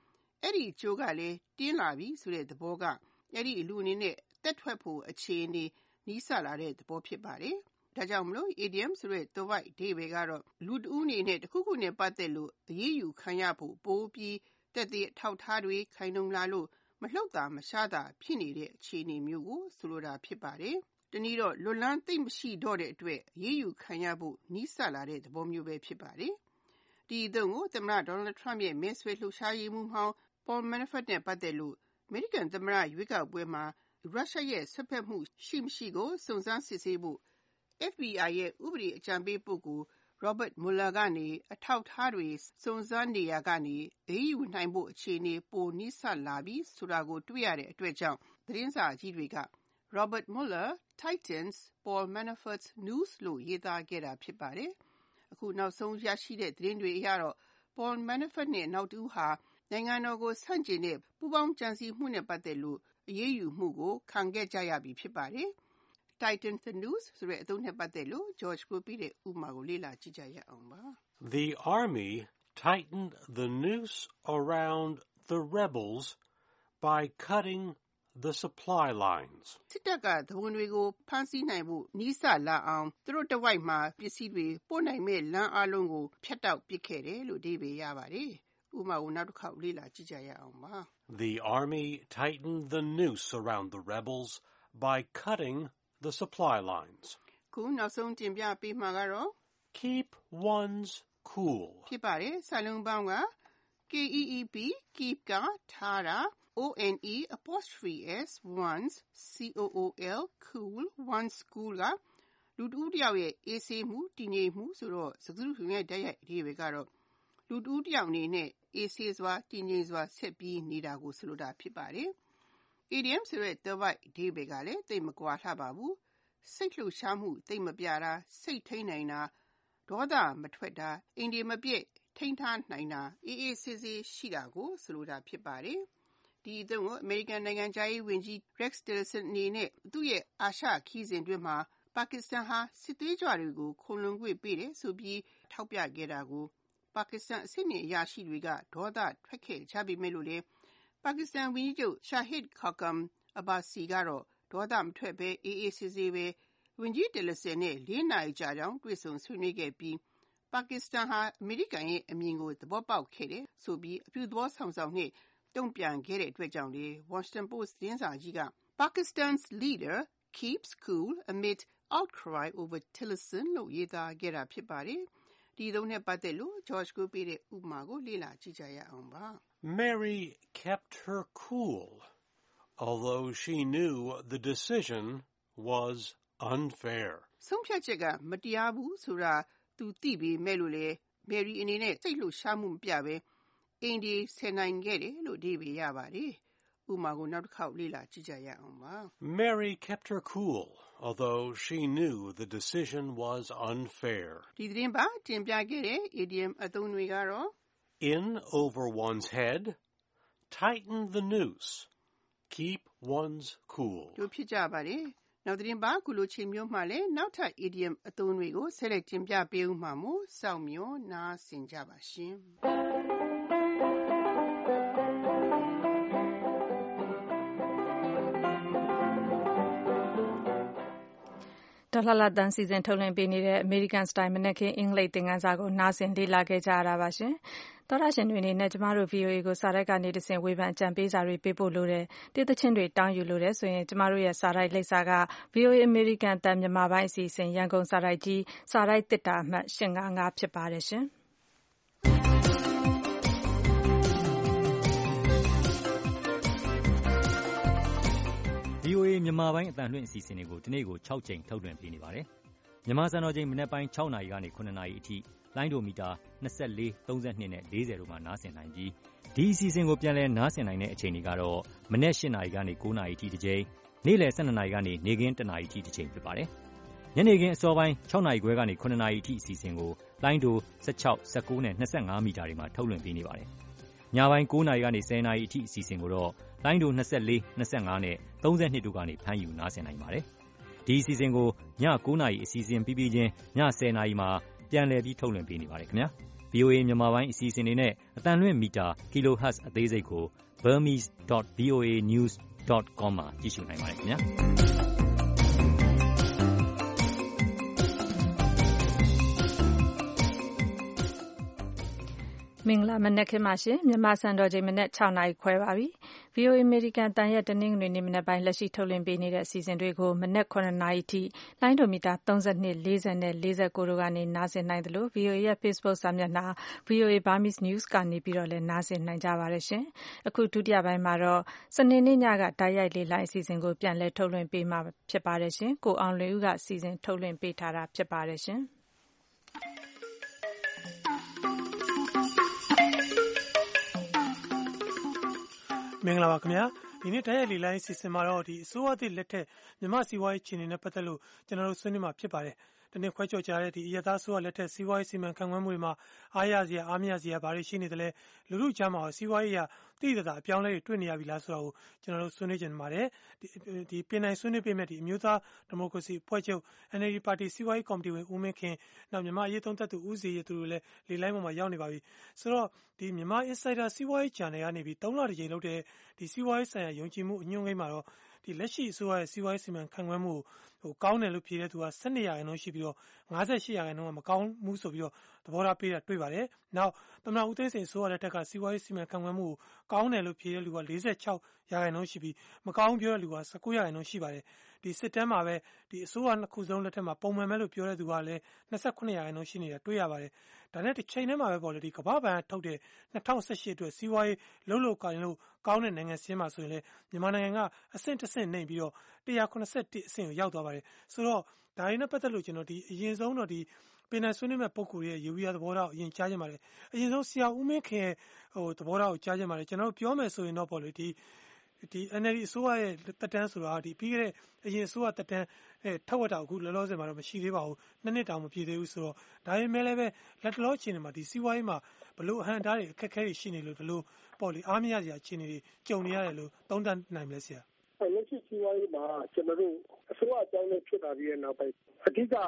အဲ့ဒီကြိုးကလည်းတင်းလာပြီဆိုတဲ့သဘောကအဲ့ဒီလူအနေနဲ့တက်ထွက်ဖို့အခြေအနေနီးစပ်လာတဲ့သဘောဖြစ်ပါတယ်။ဒါကြောင့်မလို့ idiom ဆိုတဲ့သွယ်ဝိုက်အဓိပ္ပာယ်ကတော့လူတဦးအနေနဲ့တစ်ခုခုနဲ့ပတ်သက်လို့အရေးယူခံရဖို့ပိုပြီးတက်တဲ့အထောက်ထားတွေခိုင်လုံလာလို့မလှုပ်တာမရှားတာဖြစ်နေတဲ့အခြေအနေမျိုးကိုဆိုလိုတာဖြစ်ပါတယ်။တနည်းတော့လွတ်လန်းသိမ့်မရှိတော့တဲ့အတွက်အရေးယူခံရဖို့နီးစပ်လာတဲ့သဘောမျိုးပဲဖြစ်ပါတယ်။ဒီအသုံးကိုသမ္မတ Donald Trump ရဲ့မဲဆွယ်လှုပ်ရှားရေးမှူးဟောင်း Paul Manafort နဲ့ပတ်သက်လို့အမေရိကန်သမ္မတရွေးကောက်ပွဲမှာရုရှားရဲ့ဆက်ဖက်မှုရှိမရှိကိုစုံစမ်းစစ်ဆေးဖို့ F B I ရဲ့ဥပဒေအကြံပေးပုဂ္ဂိုလ် Robert Mueller ကနေအထောက်ထားတွေစုံစမ်းနေရကနေအရေးယူနိုင်ဖို့အခြေအနေပိုနီးစပ်လာပြီဆိုတာကိုတွေ့ရတဲ့အတွက်ကြောင့်သတင်းစာကြီးတွေက Robert Mueller tightens Paul Manafort's news လို့ရေးသားခဲ့တာဖြစ်ပါတယ်။အခုနောက်ဆုံးရရှိတဲ့သတင်းတွေအရတော့ Paul Manafort နဲ့နောက်တူဟာနိုင်ငံတော်ကိုဆန့်ကျင်တဲ့ပူးပေါင်းကြံစည်မှုနဲ့ပတ်သက်လို့အရေးယူမှုကိုခံခဲ့ကြရပြီဖြစ်ပါတယ်။ Tighten the news ဆိုတဲ့အသုံးနဲ့ပတ်သက်လို့ George ကိုပြတဲ့ဥပမာကိုလေ့လာကြည့်ကြရအောင်ပါ။ The army tightened the noose around the rebels by cutting the supply lines. စစ်တပ်ကသဘုံတွေကိုဖမ်းဆီးနိုင်ဖို့နီးစပ်လာအောင်သူတို့တဝိုက်မှာပစ္စည်းတွေပို့နိုင်မဲ့လမ်းအလုံးကိုဖြတ်တောက်ပစ်ခဲ့တယ်လို့အဓိပ္ပာယ်ရပါတယ်။ဥပမာကိုနောက်တစ်ခေါက်လေ့လာကြည့်ကြရအောင်ပါ။ The army tightened the noose around the rebels by cutting the supply lines. ခုနောက်ဆုံးတင်ပြပေးမှာကတော့ keep one's cool ဖြစ်ပါတယ်။စာလုံးပေါင်းက K E E P keep ကထားတာ O N E apostrophe S one's C O O L cool one's cool ကလူတူတယောက်ရဲ့အေးဆေးမှုတည်ငြိမ်မှုဆိုတော့စကားစုရဲ့တိုက်ရိုက်အဓိပ္ပာယ်ကတော့လူတူတယောက်အနေနဲ့အေးဆေးစွာတည်ငြိမ်စွာဆက်ပြီးနေတာကိုဆိုလိုတာဖြစ်ပါတယ်။ Idiom ဆိုတဲ့သွယ်ဝိုက်အဓိပ္ပာယ်ကလည်းသိပ်မကွာလှပါဘူး။စိတ်လှုပ်ရှားမှုသိပ်မပြတာစိတ်ထိန်နိုင်တာဒေါသမထွက်တာအိမ်ဒီမပြည့်ထိန်ထားနိုင်တာအေးအေးဆေးဆေးရှိတာကိုဆိုလိုတာဖြစ်ပါတယ်။ဒီအသုံးကိုအမေရိကန်နိုင်ငံသားရေးဝန်ကြီး Rex Tillerson အနေနဲ့သူ့ရဲ့အာရှခီးစဉ်အတွင်းမှာပါကစ္စတန်ဟာစစ်သွေးကြွတွေကိုခုံလုံခွင့်ပေးတယ်ဆိုပြီးထောက်ပြခဲ့တာကိုပါကစ္စတန်အစစ်မြစ်အရာရှိတွေကဒေါသထွက်ခဲ့ကြပေမဲ့လို့လေပါကစ္စတန်ဝန်ကြီးချုပ် Shahid Khaqan Abbasi ကတော့ဒေါသမထွက်ပဲအေးအေးဆေးဆေးပဲဝန်ကြီး Tillerson နဲ့လေးနာရီကြာကြောင်းတွေ့ဆုံဆွေးနွေးခဲ့ပြီးပါကစ္စတန်ဟာအမေရိကန်ရဲ့အမြင်ကိုသဘောပေါက်ခဲ့တယ်ဆိုပြီးအပြုသဘောဆောင်ဆောင်နဲ့တုံ့ပြန်ခဲ့တဲ့အတွက်ကြောင့်လေ Washington Post သတင်းစာကြီးက Pakistan's leader keeps cool amid outcry over Tillerson လို့ရေးသားခဲ့တာဖြစ်ပါတယ်။ဒီသုံးနဲ့ပတ်သက်လို့ George ကိုပြတဲ့ဥပမာကိုလေ့လာကြည့်ကြရအောင်ပါ။ Mary kept her cool, although she knew the decision was unfair. ဆုံးဖြတ်ချက်ကမတရားဘူးဆိုတာသူသိပေမဲ့လို့လေ Mary အနေနဲ့စိတ်လှုပ်ရှားမှုမပြဘဲအိမ်ဒီဆယ်နိုင်ခဲ့တယ်လို့အဓိပ္ပာယ်ရပါတယ်။ဥပမာကိုနောက်တစ်ခေါက်လေ့လာကြည့်ကြရအောင်ပါ။ Mary kept her cool, although she knew the decision was unfair. ဒီသတင်းပါတင်ပြခဲ့တဲ့ idiom အသုံးတွေကတော့ in over one's head, tighten the noose, keep one's cool. တို့ဖြစ်ကြပါတယ်။နောက်သတင်းပါခုလိုချိန်မျိုးမှလည်းနောက်ထပ် idiom အသုံးတွေကိုဆက်လက်တင်ပြပေးဦးမှာမို့စောင့်မျှော်နားဆင်ကြပါရှင်။ဒေါ်လာလာတန်စီစဉ်ထုတ်လွှင့်ပေးနေတဲ့ American Style မနက်ခင်းအင်္ဂလိပ်သင်ခန်းစာကိုနားဆင်လေ့လာခဲ့ကြရတာပါရှင်။သောတရှင်တွေအနေနဲ့ကျမတို့ V O A ကိုစာတိုက်ကနေတဆင့်ဝေဖန်အကြံပေးစာတွေပေးပို့လို့တဲ့တိသချင်းတွေတောင်းယူလို့တဲ့ဆိုရင်ကျမတို့ရဲ့စာတိုက်လိပ်စာက V O A American တန်မြန်မာပိုင်းအစီအစဉ်ရန်ကုန်စာတိုက်ကြီးစာတိုက်တစ်တာအမှတ်၈၅၅ဖြစ်ပါတယ်ရှင်။ V O A မြန်မာပိုင်းအသံလွှင့်အစီအစဉ်တွေကိုဒီနေ့ကို၆ကြိမ်ထုတ်လွှင့်ပေးနေပါတယ်။မြန်မာစံတော်ချိန်မနက်ပိုင်း၆နာရီကနေ၇နာရီအထိလိုင်းဒိုမီတာ၂၄၊၃၂နဲ့၄၀တို့မှာနားဆင်နိုင်ပြီးဒီအစီအစဉ်ကိုပြန်လည်နားဆင်နိုင်တဲ့အချိန်တွေကတော့မနက်၈နာရီကနေ၉နာရီအထိတစ်ကြိမ်နေ့လယ်၁၂နာရီကနေနေ့ခင်း၁နာရီအထိတစ်ကြိမ်ဖြစ်ပါတယ်။ညနေခင်းအစောပိုင်း၆နာရီခွဲကနေ၇နာရီအထိအစီအစဉ်ကိုလိုင်းဒို၁၆၊၁၉နဲ့၂၅မီတာတွေမှာထုတ်လွှင့်ပေးနေပါတယ်။ညပိုင်း၉နာရီကနေ၁၀နာရီအထိအစီအစဉ်ကိုတော့လိုင်းဒို၂၄၊၂၅နဲ့၃၂တို့ကနေဖမ်းယူနားဆင်နိုင်ပါတယ်။ဒီအစီအစဉ်ကိုည၉နာရီအစီအစဉ်ပြီးပြီးချင်းည၁၀နာရီမှာပြန်လည်ပြီးထုတ်လွှင့်ပေးနေပါတယ်ခင်ဗျာ။ဗွီအိုအေ မြန်မာပိုင်းအစီအစဉ်တွေနဲ့အသံလွှင့်မီတာ kilohertz အသေးစိတ်ကို burmese dot voa news dot com မှာကြည့်ရှုနိုင်ပါတယ်ခင်ဗျာမင်္ဂလာမနက်ခင်းပါရှင်မြန်မာစံတော်ချိန်မနက်၆နာရီခွဲပါပြီ ဗွီအိုအေ အမေရိကန်တန်ရက်တနင်္ဂနွေနေ့မနက်ပိုင်းလက်ရှိထုတ်လွှင့်ပေးနေတဲ့အစီအစဉ်တွေကိုမနက်ခုနှစ်နာရီထိလိုင်းဒိုမီတာသုံး၂ ၄၀နဲ့၄၉တို့ကနေနားဆင်နိုင်သလို ဗွီအိုအေရဲ့ Facebook စာမျက်နှာ ဗွီအိုအေ Burmese News ကနေပြီးတော့လည်းနားဆင်နိုင်ကြပါတယ်ရှင်အခုဒုတိယပိုင်းမှာတော့စနေနေ့ညကတိုက်ရိုက်လေ့လာအစီအစဉ်ကိုပြန်လည်ထုတ်လွှင့်ပေးမှာဖြစ်ပါတယ်ရှင်ကိုအောင်လွင်ဦးကစီစဉ်ထုတ်လွှင့်ပေးထားတာဖြစ်ပါတယ်ရှင်မင်္ဂလာပါခင်ဗျာဒီနေ့တိုက်ရိုက်လေ့လာရေးစီစဉ်မှာတော့ဒီအစိုးရသစ်လက်ထက်မြန်မာစီးပွားရေးခြေအနေနဲ့ပတ်သက်လို့ကျွန်တော်တို့ဆွေးနွေးမှာဖြစ်ပါတယ်တနေ့ခွဲကြော်ကြတဲ့ဒီအရသာဆိုးရလက်ထက်စီးပွားရေးစီမံခန့်ခွဲမှုတွေမှာအားရစရာအားမရစရာဘာတွေရှိနေတယ်လဲလူလူကြားမှာစီးပွားရေးရတည်တသာအပြောင်းလဲတွေတွေ့နေရပြီလားဆိုတော့ကျွန်တော်တို့ဆွေးနွေးကြပါတယ်ဒီဒီပြည်နိုင်ဆွေးနွေးပေးမဲ့ဒီအမျိုးသားဒီမိုကရေစီအဖွဲ့ချုပ် N L D ပါတီစီးပွားရေးကော်မတီဝင်ဦးမင်းခင်နောက်မြန်မာအရေးသုံးသပ်သူဦးစီရသူတို့လည်းလေလိုင်းပေါ်မှာရောက်နေပါပြီဆိုတော့ဒီမြန်မာ Insider စီးပွားရေး channel ကနေပြီးသုံးလတကြိမ်လုပ်တဲ့ဒီစီးပွားရေးဆိုင်ရာယုံကြည်မှုအညွှန်းကိန်းမှာတော့ဒီလက်ရှိအစိုးရရဲ့စီးပွားရေးစီမံခန့်ခွဲမှုဟိုကောင်းတယ်လို့ဖြေတဲ့သူက၁၂ရာခိုင်နှုန်းရှိပြီးတော့၅၈ရာခိုင်နှုန်းကမကောင်းဘူးဆိုပြီးတော့သဘောထားပေးတာတွေ့ပါတယ်။နောက်သမ္မတဦးသိန်းစိန်အစိုးရလက်ထက်ကစီးပွားရေးစီမံခန့်ခွဲမှုကောင်းတယ်လို့ဖြေတဲ့လူက၄၆ရာခိုင်နှုန်းရှိပြီးမကောင်းပြောတဲ့လူက၁၉ရာခိုင်နှုန်းရှိပါတယ်။ဒီစစ်တမ်းမှာပဲဒီအစိုးရနှစ်ခုစလုံးလက်ထက်မှာပုံမှန်ပဲလို့ပြောတဲ့သူကလည်း၂၉ရာခိုင်နှုန်းရှိနေတာတွေ့ရပါတယ်။ဒါနဲ့တစ်ချိန်တည်းမှာပဲပေါ့လေဒီကမ္ဘာ့ဘဏ်ထုတ်တဲ့၂၀၁၈အတွက်စီးပွားရေးလှုပ်လှုပ်ကိုင်လို့ကောင်းတဲ့နိုင်ငံစင်းမှာဆိုရင်လေမြန်မာနိုင်ငံကအဆင့်တစ်ဆင့်နှိမ်ပြီးတော့၁၇၁အဆင့်ကိုရောက်သွားပါတယ်ဆိုတော့ဒါရင်းနဲ့ပတ်သက်လို့ကျွန်တော်ဒီအရင်ဆုံးတော့ဒီပင်နိုင်ဆွေးနွေးမဲ့ပုံကိုယ်ရဲ့ရေဝီယာသဘောထားကိုအရင်ကြားချင်ပါတယ်အရင်ဆုံးဆရာဦးမင်းခင်ဟိုသဘောထားကိုကြားချင်ပါတယ်ကျွန်တော်တို့ပြောမယ်ဆိုရင်တော့ပေါ့လေဒီဒီ N L D အစိုးရရဲ့တက်တန်းဆိုတာဒီပြီးခဲ့တဲ့အရင်အစိုးရတက်တန်းအဲထက်ဝက်တာအခုလောလောဆယ်မှာတော့မရှိသေးပါဘူးနှစ်နှစ်တောင်မပြည့်သေးဘူးဆိုတော့ဒါပေမဲ့လည်းပဲလက်တလောအခြေအနေမှာဒီစီးပွားရေးမှာဘလို့အဟန့်အတားတွေအခက်အခဲတွေရှိနေလို့ဒီလိုပေါ့လေအားမရစရာအခြေအနေတွေကြုံနေရတယ်လို့သုံးသပ်နိုင်မလဲဆရာလက်ရှိစီးပွားရေးမှာကျွန်တော်တို့အစိုးရအကြောင်းနဲ့ဖြစ်တာပြီးတဲ့နောက်ပိုင်းအဓိက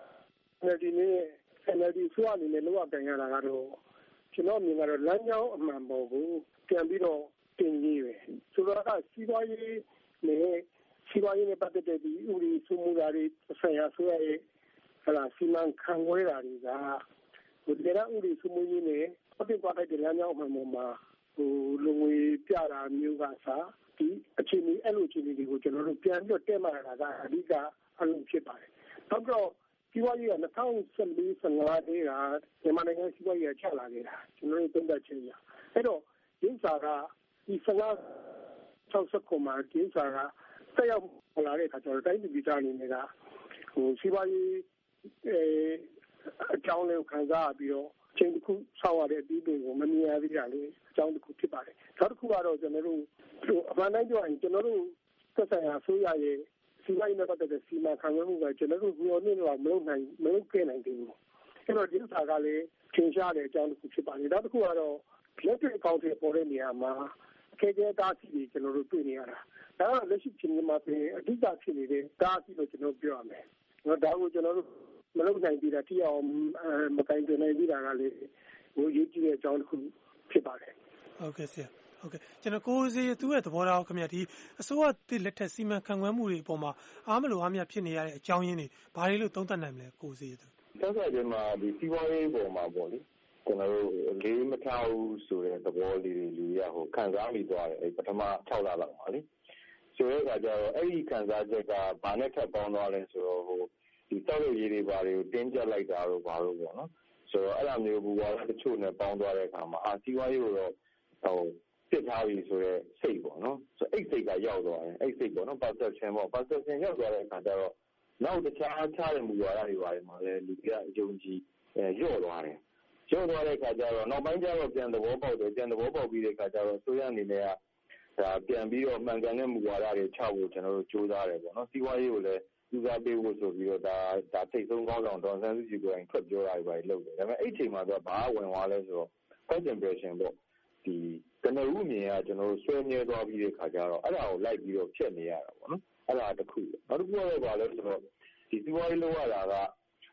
N L D နဲ့ N L D ဆိုအနေနဲ့လောကကန်ရတာကတော့ကျွန်တော်မြင်ကတော့လမ်းကြောင်းအမှန်ပေါ်ကိုပြန်ပြီးတော့တင်ကြီးပဲဆိုတော့ကစီးပွားရေးနဲ့စီးပွားရေးနဲ့ပတ်သက်တဲ့ဒီဥပဒေစိုးမိုးတာတွေဆိုင်ရာဆိုရရဲ့ဟလာစီမံခန့်ခွဲတာတွေကဟိုဒီကဥပဒေစိုးမိုးရေးနဲ့ပတ်သက်သွားတဲ့လမ်းကြောင်းအမှန်ပေါ်မှာဟိုလူငွေပြတာမျိုးကစားဒီအခြေအနေအဲ့လိုအခြေအနေတွေကိုကျွန်တော်တို့ပြန်ပြီးတော့တက်မှလာတာကအဓိကအလုံးဖြစ်ပါတယ်။နောက်တော့စီးပွားရေးက၂၀၁၄ ၁၅တည်းကမြန်မာနိုင်ငံစီးပွားရေးကချလာနေတာကျွန်တော်တို့သုံးသပ်ချင်းရအဲ့တော့ဒီစာကဒီ၁၅ ၆၉မှာဒီစာကတက်ရောက်လာတဲ့အခါကျတော့တိုင်းပြည်သားအနေနဲ့ကဟိုစီးပွားရေးအဲအကြောင်းလေးကိုခံစားပြီးတော့ချင်းတစ်ခုဆောက်ရတဲ့အပြီးတွေကိုမမြင်ရသေးတာလေအကြောင်းတစ်ခုဖြစ်ပါတယ်နောက်တစ်ခုကတော့ကျွန်တော်တို့အမှန်တိုင်းပြောရင်ကျွန်တော်တို့သက်ဆိုင်ရာဆိုရရဲ့စီမံနဲ့ပတ်သက်တဲ့စီမံခန့်ခွဲမှုကကျွန်တော်တို့ညှို့နှင်းတော့မလုပ်နိုင်မလုပ်ခဲ့နိုင်သေးဘူးအဲ့တော့ဒီဥစ္စာကလည်းထင်ရှားတဲ့အကြောင်းတစ်ခုဖြစ်ပါတယ်နောက်တစ်ခုကတော့လက်တွေ့အကောင့်တွေပေါ်တဲ့နေရာမှာအခက်အခဲတားဆီးတွေကျွန်တော်တို့တွေ့နေရတာဒါကလက်ရှိချင်းမှာပြင်အဓိကဖြစ်နေတဲ့တားဆီးလို့ကျွန်တော်ပြောရမယ်နော်ဒါကိုကျွန်တော်တို့မလုပ်နိုင်သေးတာတိအောင်မကင်တွင်နိုင်သေးတာကလည်းဟိုရေးကြည့်တဲ့အကြောင်းတစ်ခုဖြစ်ပါတယ်ဟုတ်ကဲ့ဆရာဟုတ်ကဲ့ကျွန်တော်ကိုစီသူ့ရဲ့သဘောထားခင်ဗျာဒီအစိုးရတစ်လက်ထက်စီမံခန့်ခွဲမှုတွေအပေါ်မှာအားမလို့အားမရဖြစ်နေရတဲ့အကြောင်းရင်းတွေဘာတွေလို့သုံးသပ်နိုင်မလဲကိုစီသူဆက်ဆက်ချင်းမှာဒီစီးပွားရေးပေါ်မှာပေါ့လေကျွန်တော်တို့လေးမထားဘူးဆိုတဲ့သဘောလေးတွေလူရဟိုခံစားမိသွားတယ်အဲပထမ၆လလောက်ပါလေဆိုတဲ့အခါကျတော့အဲ့ဒီခံစားချက်ကဘာနဲ့ထပ်ပေါင်းသွားလဲဆိုတော့ဟိုဒီတောက်ရည်တွေဘာတွေကိုတင်းကျပ်လိုက်တာတော့ဘာလို့ပေါ့နော်ဆိုတော့အဲ့လိုမျိုးဘူဝါဒတချို့နဲ့ပေါင်းသွားတဲ့အခါမှာအာစီးပွားရေးကိုတော့ဟိုစစ်ထားပြီဆိုတော့စိတ်ပေါ့နော်ဆိုအဲ့စိတ်ကရောက်သွားတယ်အဲ့စိတ်ပေါ့နော် perception ပေါ့ perception ရောက်သွားတဲ့အခါကျတော့နောက်တခြားခြားတဲ့မူဝါဒတွေပါတယ်မှာလဲလူကြီးအယုံကြည်အဲရော့သွားတယ်ရော့သွားတဲ့အခါကျတော့နောက်ပိုင်းကျတော့ပြန်သဘောပေါက်တယ်ပြန်သဘောပေါက်ပြီးတဲ့အခါကျတော့ဆိုရအနေနဲ့ကဒါပြန်ပြီးတော့မှန်ကန်တဲ့မူဝါဒတွေချဖို့ကျွန်တော်တို့ကြိုးစားတယ်ပေါ့နော်စီးပွားရေးကိုလည်းဦးစားပေးဖို့ဆိုပြီးတော့ဒါဒါထိတ်ဆုံးကောင်းဆောင်ဒေါ်ဆန်းစုကြည်ကိုယ်တိုင်ထွက်ပြောတာတွေပဲလုပ်တယ်ဒါပေမဲ့အဲ့ချိန်မှာတော့ဘာဝင်သွားလဲဆိုတော့ first impression ပေါ့ဒီကနဦးမြင်ကကျွန်တော်တို့ဆွဲမြဲသွားပြီးတဲ့ခါကျတော့အဲ့ဒါကိုလိုက်ပြီးတော့ဖြတ်နေရတာပေါ့နော်အဲ့ဒါတစ်ခုနောက်တစ်ခုကတော့ဘာလဲဆိုတော့ဒီစီးပွားရေးလုပ်ရတာက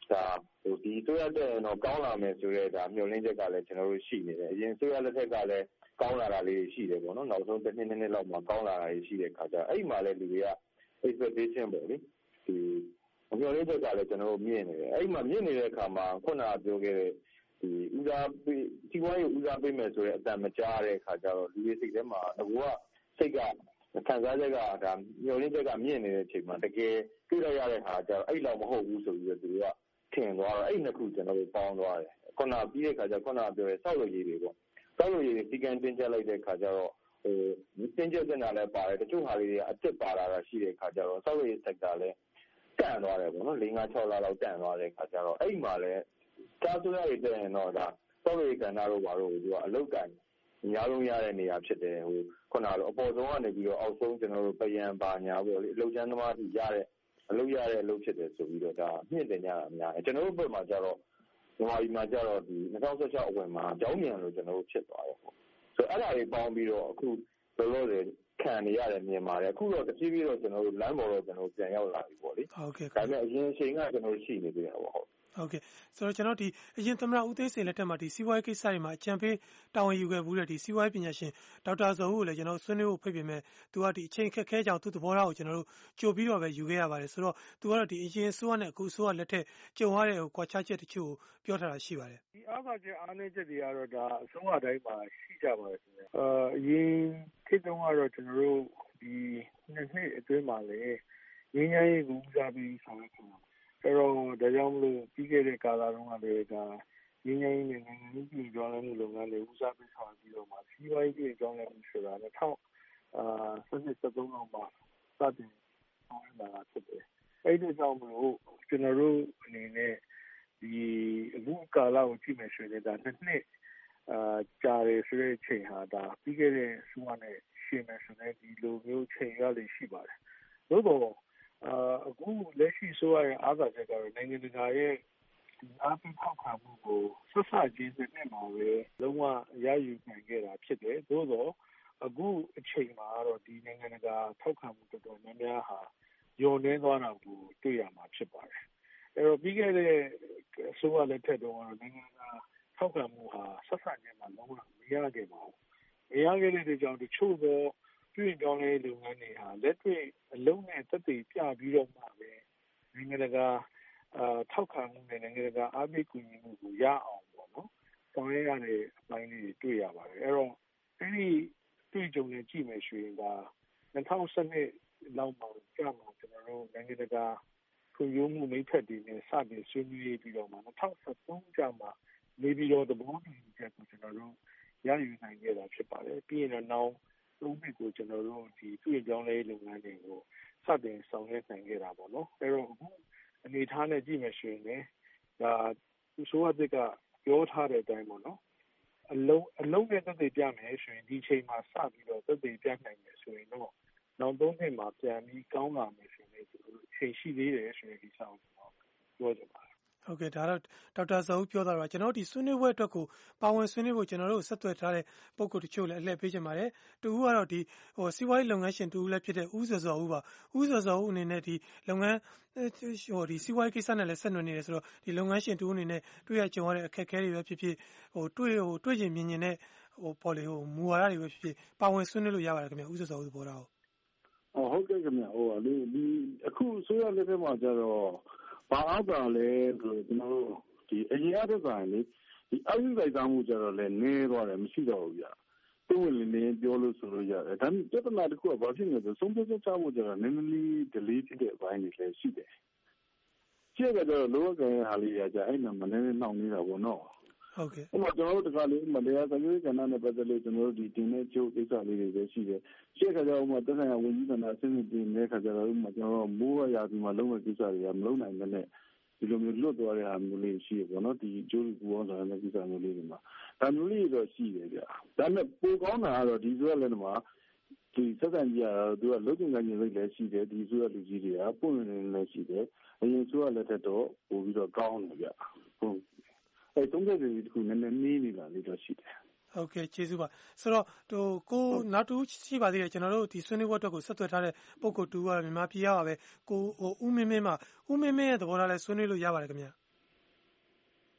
ဒါဟိုဒီဆိုရတဲ့တော့ကောင်းလာမယ်ဆိုတဲ့ဒါမျှော်လင့်ချက်ကလည်းကျွန်တော်တို့ရှိနေတယ်အရင်ဆိုရလက်ထက်ကလည်းကောင်းလာတာလေးရှိတယ်ပေါ့နော်နောက်ဆုံးတစ်နှစ်နှစ်နှစ်လောက်မှကောင်းလာတာရှိတဲ့ခါကျအဲ့မှာလည်းလူတွေက expectation ပေါ့လေဒီမျှော်လင့်ချက်ကလည်းကျွန်တော်တို့မြင်နေတယ်အဲ့မှာမြင်နေတဲ့အခါမှာခုနကပြောခဲ့တဲ့ဒီဥစားပေးဒီဝိုင်းကိုဥစားပေးမယ်ဆိုတဲ့အတန်မကြားတဲ့အခါကျတော့လူတွေစိတ်ထဲမှာငါကစိတ်ကခံစားချက်ကဒါမျှော်လင့်ချက်ကမြင်နေတဲ့အချိန်မှာတကယ်တွေ့ရတဲ့ဟာကျတော့အဲ့လောက်မဟုတ်ဘူးဆိုပြီးတော့သူကထင်သွားတော့အဲ့နှစ်ခုကျွန်တော်တို့ပေါင်းသွားတယ်ခုနပြီးတဲ့အခါကျခုနပြောရဲစောက်ရည်တွေပေါ့စောက်ရည်တွေစီကံတင်ကြလိုက်တဲ့အခါကျတော့ဟိုတင်ကြတဲ့နာလည်းပါတယ်တချို့ဟာလေးတွေအစ်စ်ပါလာတာရှိတဲ့အခါကျတော့စောက်ရည် sector လည်းတန့်သွားတယ်ပေါ့နော်၄၅၆လလောက်တန့်သွားတဲ့အခါကျတော့အဲ့မှာလည်းကားဆိုရည်တဲ့တော့ဒါစောက်ရည်ကဏ္ဍတို့ဘာလို့သူကအလုတ်ကန်အများဆုံးရတဲ့နေရာဖြစ်တယ်ဟိုခုနကတော့အပေါ်ဆုံးကနေပြီးတော့အောက်ဆုံးကျွန်တော်တို့ပယံပါညာပေါ့လေအလုတ်ချမ်းသမားကြီးရတဲ့အလုပ်ရတဲ့အလုပ်ဖြစ်တယ်ဆိုပြီးတော့ဒါမြင့်တင်ကြတာအများကျွန်တော်တို့ဘက်မှာကျတော့မြန်မာပြည်မှာကျတော့ဒီ၂၀၁၆အဝင်မှာကြောင်းမြန်လို့ကျွန်တော်တို့ဖြစ်သွားတယ်ပေါ့ဆိုတော့အဲ့ဒါတွေပေါင်းပြီးတော့အခုလောလောဆယ်ခံနေရတယ်မြန်မာတယ်အခုတော့တဖြည်းဖြည်းတော့ကျွန်တော်တို့လမ်းပေါ်တော့ကျွန်တော်တို့ပြန်ရောက်လာပြီပေါ့လေဟုတ်ကဲ့ဒါပေမဲ့အရင်အချိန်ကကျွန်တော်တို့ရှိနေသေးတယ်ပေါ့ဟုတ်ဟုတ်ကဲ့ဆိုတော့ကျွန်တော်ဒီအရင်သမ္မတဦးသိန်းစိန်လက်ထက်မှာဒီစီးပွားရေးကိစ္စတွေမှာအကြံပေးတာဝန်ယူခဲ့ဘူးတဲ့ဒီစီးပွားရေးပညာရှင်ဒေါက်တာဇော်ဦးကိုလည်းကျွန်တော်ဆွေးနွေးဖို့ဖိတ်ပြင်မဲ့သူကဒီအချိန်ခက်ခဲကြောင်သူ့သဘောထားကိုကျွန်တော်တို့ကြိုပြီးတော့ပဲယူခဲ့ရပါတယ်ဆိုတော့သူကတော့ဒီအရင်အစိုးရနဲ့အခုအစိုးရလက်ထက်ကြုံရတဲ့ဟိုကွာခြားချက်တချို့ကိုပြောထားတာရှိပါတယ်ဒီအားသာချက်အားနည်းချက်တွေကတော့ဒါအစိုးရတိုင်းမှာရှိကြပါတယ်ခင်ဗျာအာအရင်ခေတ်တုန်းကတော့ကျွန်တော်တို့ဒီနှစ်နှစ်အတွင်းမှာလည်းငင်းငယ်ရေးကိုဦးစားပေးဆောင်ရွက်ခဲ့အဲ့တော့ဒါကြောင့်မလို့ပြီးခဲ့တဲ့ကာလတုန်းကလည်းဒါငင်းငယ်ရေးနဲ့နိုင်ငံရေးပြည်ကြောင်းလည်းမှုလုပ်ငန်းတွေဦးစားပေးဆောင်ပြီးတော့မှစီးပွားရေးပြည်ကြောင်းလည်းမှုဆိုတာနဲ့ထောက်အာဆက်စစ်သုံးလောက်မှာစတင်ဆောင်ရွက်လာတာဖြစ်တယ်အဲ့ဒီကြောင့်မလို့ကျွန်တော်တို့အနေနဲ့ဒီအခုကာလကိုကြည့်မယ်ဆိုရင်ဒါနှစ်နှစ်အာကြာရဆိုတဲ့အချိန်ဟာဒါပြီးခဲ့တဲ့ဆိုရနဲ့ရှင်းမယ်ဆိုတဲ့ဒီလိုမျိုးချိန်ရလေးရှိပါတယ်သို့တော့အာအခုလက်ရှိဆိုရတဲ့အားသာချက်ကတော့နိုင်ငံတကာရဲ့အားပေးထောက်ခံမှုကိုဆက်စပ်ခြင်းနဲ့မှာပဲလုံးဝရယူနိုင်ခဲ့တာဖြစ်တယ်သို့တော့အခုအချိန်မှာတော့ဒီနိုင်ငံတကာထောက်ခံမှုတော်တော်များများဟာညှို့နှင်းသွားတာကိုတွေ့ရမှာဖြစ်ပါတယ်အဲ့တော့ပြီးခဲ့တဲ့အစိုးရလက်ထက်တုန်းကတော့နိုင်ငံတကာထောက်ခံမှုဟာဆက်စပ်ခြင်းမှာလုံးဝမရခဲ့ပါဘူးမရခဲ့တဲ့ကြောင့်တချို့သောပြည်ပြောင်းလဲလုပ်ငန်းတွေဟာလက်တွေ့အလုံးနဲ့သက်သေပြပြီးတော့မှပဲနိုင်ငံတကာအာထောက်ခံမှုနဲ့နိုင်ငံတကာအားပေးကူညီမှုကိုရအောင်ပေါ့နော်ဆောင်ရွက်ရတဲ့အပိုင်းလေးတွေတွေ့ရပါတယ်အဲ့တော့အဲ့ဒီတွေ့ကြုံနေကြည့်မယ်ဆိုရင်ဒါ၂၀၁၂လောက်မှာကြာမှာကျွန်တော်တို့နိုင်ငံတကာခုရုံးမှုမိတ်ဖက်တွေနဲ့စတင်ဆွေးနွေးပြီးတော့မှ၂၀၁၃ကြာမှာနေပြီးတော့သဘောတူညီချက်ကိုကျွန်တော်တို့ရယူနိုင်ခဲ့တာဖြစ်ပါတယ်ပြီးရင်တော့နောက်သုံးနှစ်ကိုကျွန်တော်တို့ဒီပြည်ပြောင်းလဲလုပ်ငန်းတွေကိုစတင်ဆောင်ရွက်နိုင်ခဲ့တာပေါ့နော်အဲ့တော့အခုအနေထားနဲ့ကြည့်မယ်ဆိုရင်လည်းဒါသူဆိုအပ်ကပြောထားတဲ့အတိုင်းပေါ့နော်အလုံးအလုံးနဲ့သက်သေပြမယ်ဆိုရင်ဒီချိန်မှာစပြီးတော့သက်သေပြနိုင်မယ်ဆိုရင်တော့နောက်သုံးနှစ်မှာပြန်ပြီးကောင်းလာမယ်ဆိုရင်ကျွန်တော်တို့ချိန်ရှိသေးတယ်ဆိုရင်ဒီဆောင်ပြောကြပါဟုတ်ကဲ့ဒါတော့ဒေါက်တာဇော်ဦးပြောတာတော့ကျွန်တော်ဒီဆွေးနွေးပွဲအတွက်ကိုပါဝင်ဆွေးနွေးဖို့ကျွန်တော်တို့ဆက်သွယ်ထားတဲ့ပုံကိုတချို့လည်းအလှည့်ပေးချင်ပါတယ်တူဦးကတော့ဒီဟိုစီးပွားရေးလုပ်ငန်းရှင်တူဦးလည်းဖြစ်တဲ့ဦးဇော်ဇော်ဦးပါဦးဇော်ဇော်ဦးအနေနဲ့ဒီလုပ်ငန်းဟိုဒီစီးပွားရေးကိစ္စနဲ့လည်းဆက်နွယ်နေတယ်ဆိုတော့ဒီလုပ်ငန်းရှင်တူဦးအနေနဲ့တွေ့ရကြုံရတဲ့အခက်အခဲတွေပဲဖြစ်ဖြစ်ဟိုတွေ့ဟိုတွေ့ချင်မြင်မြင်တဲ့ဟိုပေါ်လေဟိုမူဝါဒတွေပဲဖြစ်ဖြစ်ပါဝင်ဆွေးနွေးလို့ရပါတယ်ခင်ဗျဦးဇော်ဇော်ဦးပေါ်တော့ဟုတ်ကဲ့ခင်ဗျဟိုဒီအခုဆိုရလက်ထက်မှာကျတော့ဘာအားသာလဲဆိုတော့ကျွန်တော်တို့ဒီအရင်အထက်ပိုင်းလေဒီအယူဆိုင်သားမှုကြတော့လည်းနည်းသွားတယ်မရှိတော့ဘူးဗျ။သူ့ဝင်နေပြောလို့ဆိုလို့ရတယ်။ဒါပေမဲ့ပြဿနာတစ်ခုကဘာဖြစ်လဲဆိုဆုံးဖြတ်ချက်ချမှုကြတော့နည်းနည်းလေး delay ဖြစ်တဲ့အပိုင်းတွေလည်းရှိတယ်။ကြည့်ရတော့လောကရဲ့ဟာလေးရကြအဲ့မှာမနည်းနည်းနှောင့်နေတာပေါ့နော်။ဟုတ်ကဲ့။ဥပမာကျွန်တော်တို့တခါလေးမတရားစာရေးကဏ္ဍနဲ့ပတ်သက်လို့ကျွန်တော်တို့ဒီတင်တဲ့ချုပ်ကိစ္စလေးတွေပဲရှိတယ်။ရှေ့ခါကျတော့ဥပမာတက်ဆိုင်ရာဝန်ကြီးဌာနအစီအစဉ်တင်တဲ့ခါကျတော့ဥပမာကျွန်တော်တို့မိုးရရာဒီမှာလုံးဝကိစ္စတွေကမလုံးနိုင်တဲ့နဲ့ဒီလိုမျိုးလွတ်သွားတဲ့ဟာမျိုးလေးရှိရပေါ့နော်ဒီကျိုးပူအောင်ဆောင်တဲ့ကိစ္စမျိုးလေးတွေမှာဒါမျိုးလေးတော့ရှိတယ်ဗျ။ဒါပေမဲ့ပိုကောင်းတာကတော့ဒီဆိုရလည်းမှာဒီစက်တန်ကြီးကတော့သူကလုံးကျင်ကနေလည်းရှိတယ်ဒီဆိုရလူကြီးတွေကပုံနေနေလည်းရှိတယ်အရင်ဆိုရလည်းတက်တော့ပို့ပြီးတော့ကောင်းတယ်ဗျ။ဟုတ်အဲသုံးချက်တွေဒီခုနည်းနည်းနှီးနေတာလေးတော့ရှိတယ်ဟုတ်ကဲ့ကျေးဇူးပါဆိုတော့ဟိုကိုနောက်တူရှိပါသေးတယ်ကျွန်တော်တို့ဒီဆွေးနွေးပွဲအတွက်ကိုဆက်သွယ်ထားတဲ့ပုံကိုတူကတော့မြန်မာပြည်ရပါပဲကိုဟိုဦးမင်းမင်းမှာဦးမင်းမင်းရဲ့သဘောထားလဲဆွေးနွေးလို့ရပါတယ်ခင်ဗျ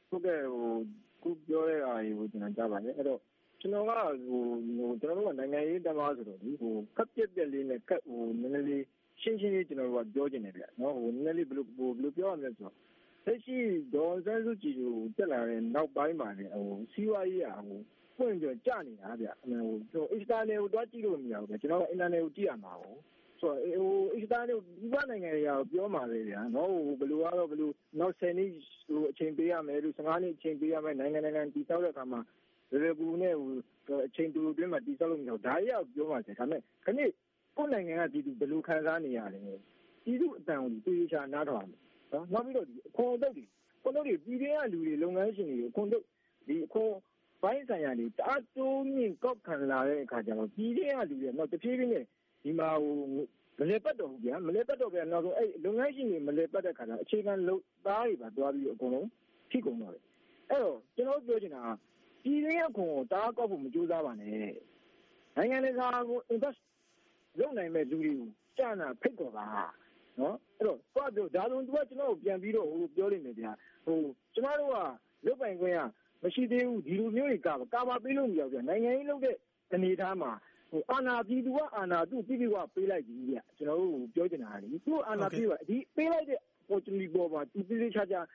ဟုတ်ကဲ့ဟိုခုပြောတဲ့အားကြီးကိုကျွန်တော်ကြားပါတယ်အဲ့တော့ကျွန်တော်ကဟိုဟိုကျွန်တော်တို့ကနိုင်ငံရေးတမားဆိုတော့ဒီဟိုကပ်ပြက်ပြက်လေးနဲ့ကပ်ဟိုနည်းနည်းလေးရှင်းရှင်းလေးကျွန်တော်တို့ကပြောချင်တယ်ဗျနော်ဟိုနည်းနည်းလေးဘယ်လိုဟိုဘယ်လိုပြောရမလဲဆိုတော့လက်ရှိဒေါ်စန်းစုကြည်ကိုတက်လာတဲ့နောက်ပိုင်းမှာလည်းဟိုစီးပွားရေးอ่ะဟိုပွင့်ပြကြနေတာဗျဟိုကျွန်တော် external ကိုတွားကြည့်လို့မရဘူးဗျကျွန်တော်က internal ကိုကြည့်ရမှာဟုတ်ဆိုတော့ဟို external ဒီဘက်နိုင်ငံတွေကပြောမှာလေဗျာနော်ဟိုဘယ်လိုကတော့ဘယ်လိုနောက်ဆယ်နှစ်ဟိုအချိန်ပေးရမယ်လို့ဆယ်ငါးနှစ်အချိန်ပေးရမယ်နိုင်ငံနိုင်ငံတည်ဆောက်တဲ့အခါမှာဘယ်လိုကူနဲ့ဟိုအချိန်တူအတွင်းမှာတည်ဆောက်လို့မရဘူးဒါရအောင်ပြောမှာစေဒါပေမဲ့ခဏကိုယ်နိုင်ငံကပြည်သူဘယ်လိုခံစားနေရလဲပြည်သူအတန်ကိုသိချာနားထောင်မယ်နော်နောက်ပြီးတော့ဒီအခွန်အုပ်တွေအခွန်အုပ်တွေပြည်တွင်းကလူတွေလုပ်ငန်းရှင်တွေအခွန်အုပ်ဒီအခွန်ပိုင်းဆိုင်ရာတွေတအားတိုးမြင့်ကောက်ခံလာတဲ့အခါကျတော့ပြည်တွင်းကလူတွေတော့တဖြည်းဖြည်းနဲ့ဒီမှာဟိုမလဲပတ်တော့ဘူးဗျာမလဲပတ်တော့ဗျာနောက်ဆုံးအဲ့လုပ်ငန်းရှင်တွေမလဲပတ်တဲ့ခါကျအခြေခံလုပ်သားတွေပါသွားပြီးအကုန်လုံးထိကုန်တော့တယ်အဲ့တော့ကျွန်တော်ပြောချင်တာကပြည်တွင်းအခွန်ကိုတအားကောက်ဖို့မကြိုးစားပါနဲ့နိုင်ငံတကာကို invest လုပ်နိုင်မဲ့လူတွေကိုကြာနာဖိတ်ခေါ်ပါနော်အဲ့တော့ကိုကပြောဒါဆိုသူကကျွန်တော်ကိုပြန်ပြီးတော့ဟိုပြောလိမ့်မယ်ဗျာဟိုကျွန်တော်တို့ကလုတ်ပိုင်ခွင့်ကမရှိသေးဘူးဒီလိုမျိုးတွေကကာပါပေးလို့မရဘူးဗျာနိုင်ငံရေးလုပ်တဲ့အနေအထားမှာဟိုအာဏာပြည်သူကအာဏာသူ့ပြည်ပြည်ကပေးလိုက်ပြီဗျာကျွန်တော်တို့ပြောချင်တာလေသူ့အာဏာပေးပါဒီပေးလိုက်တဲ့ opportunity ပေါ်မှာသူပြည်ချာချာ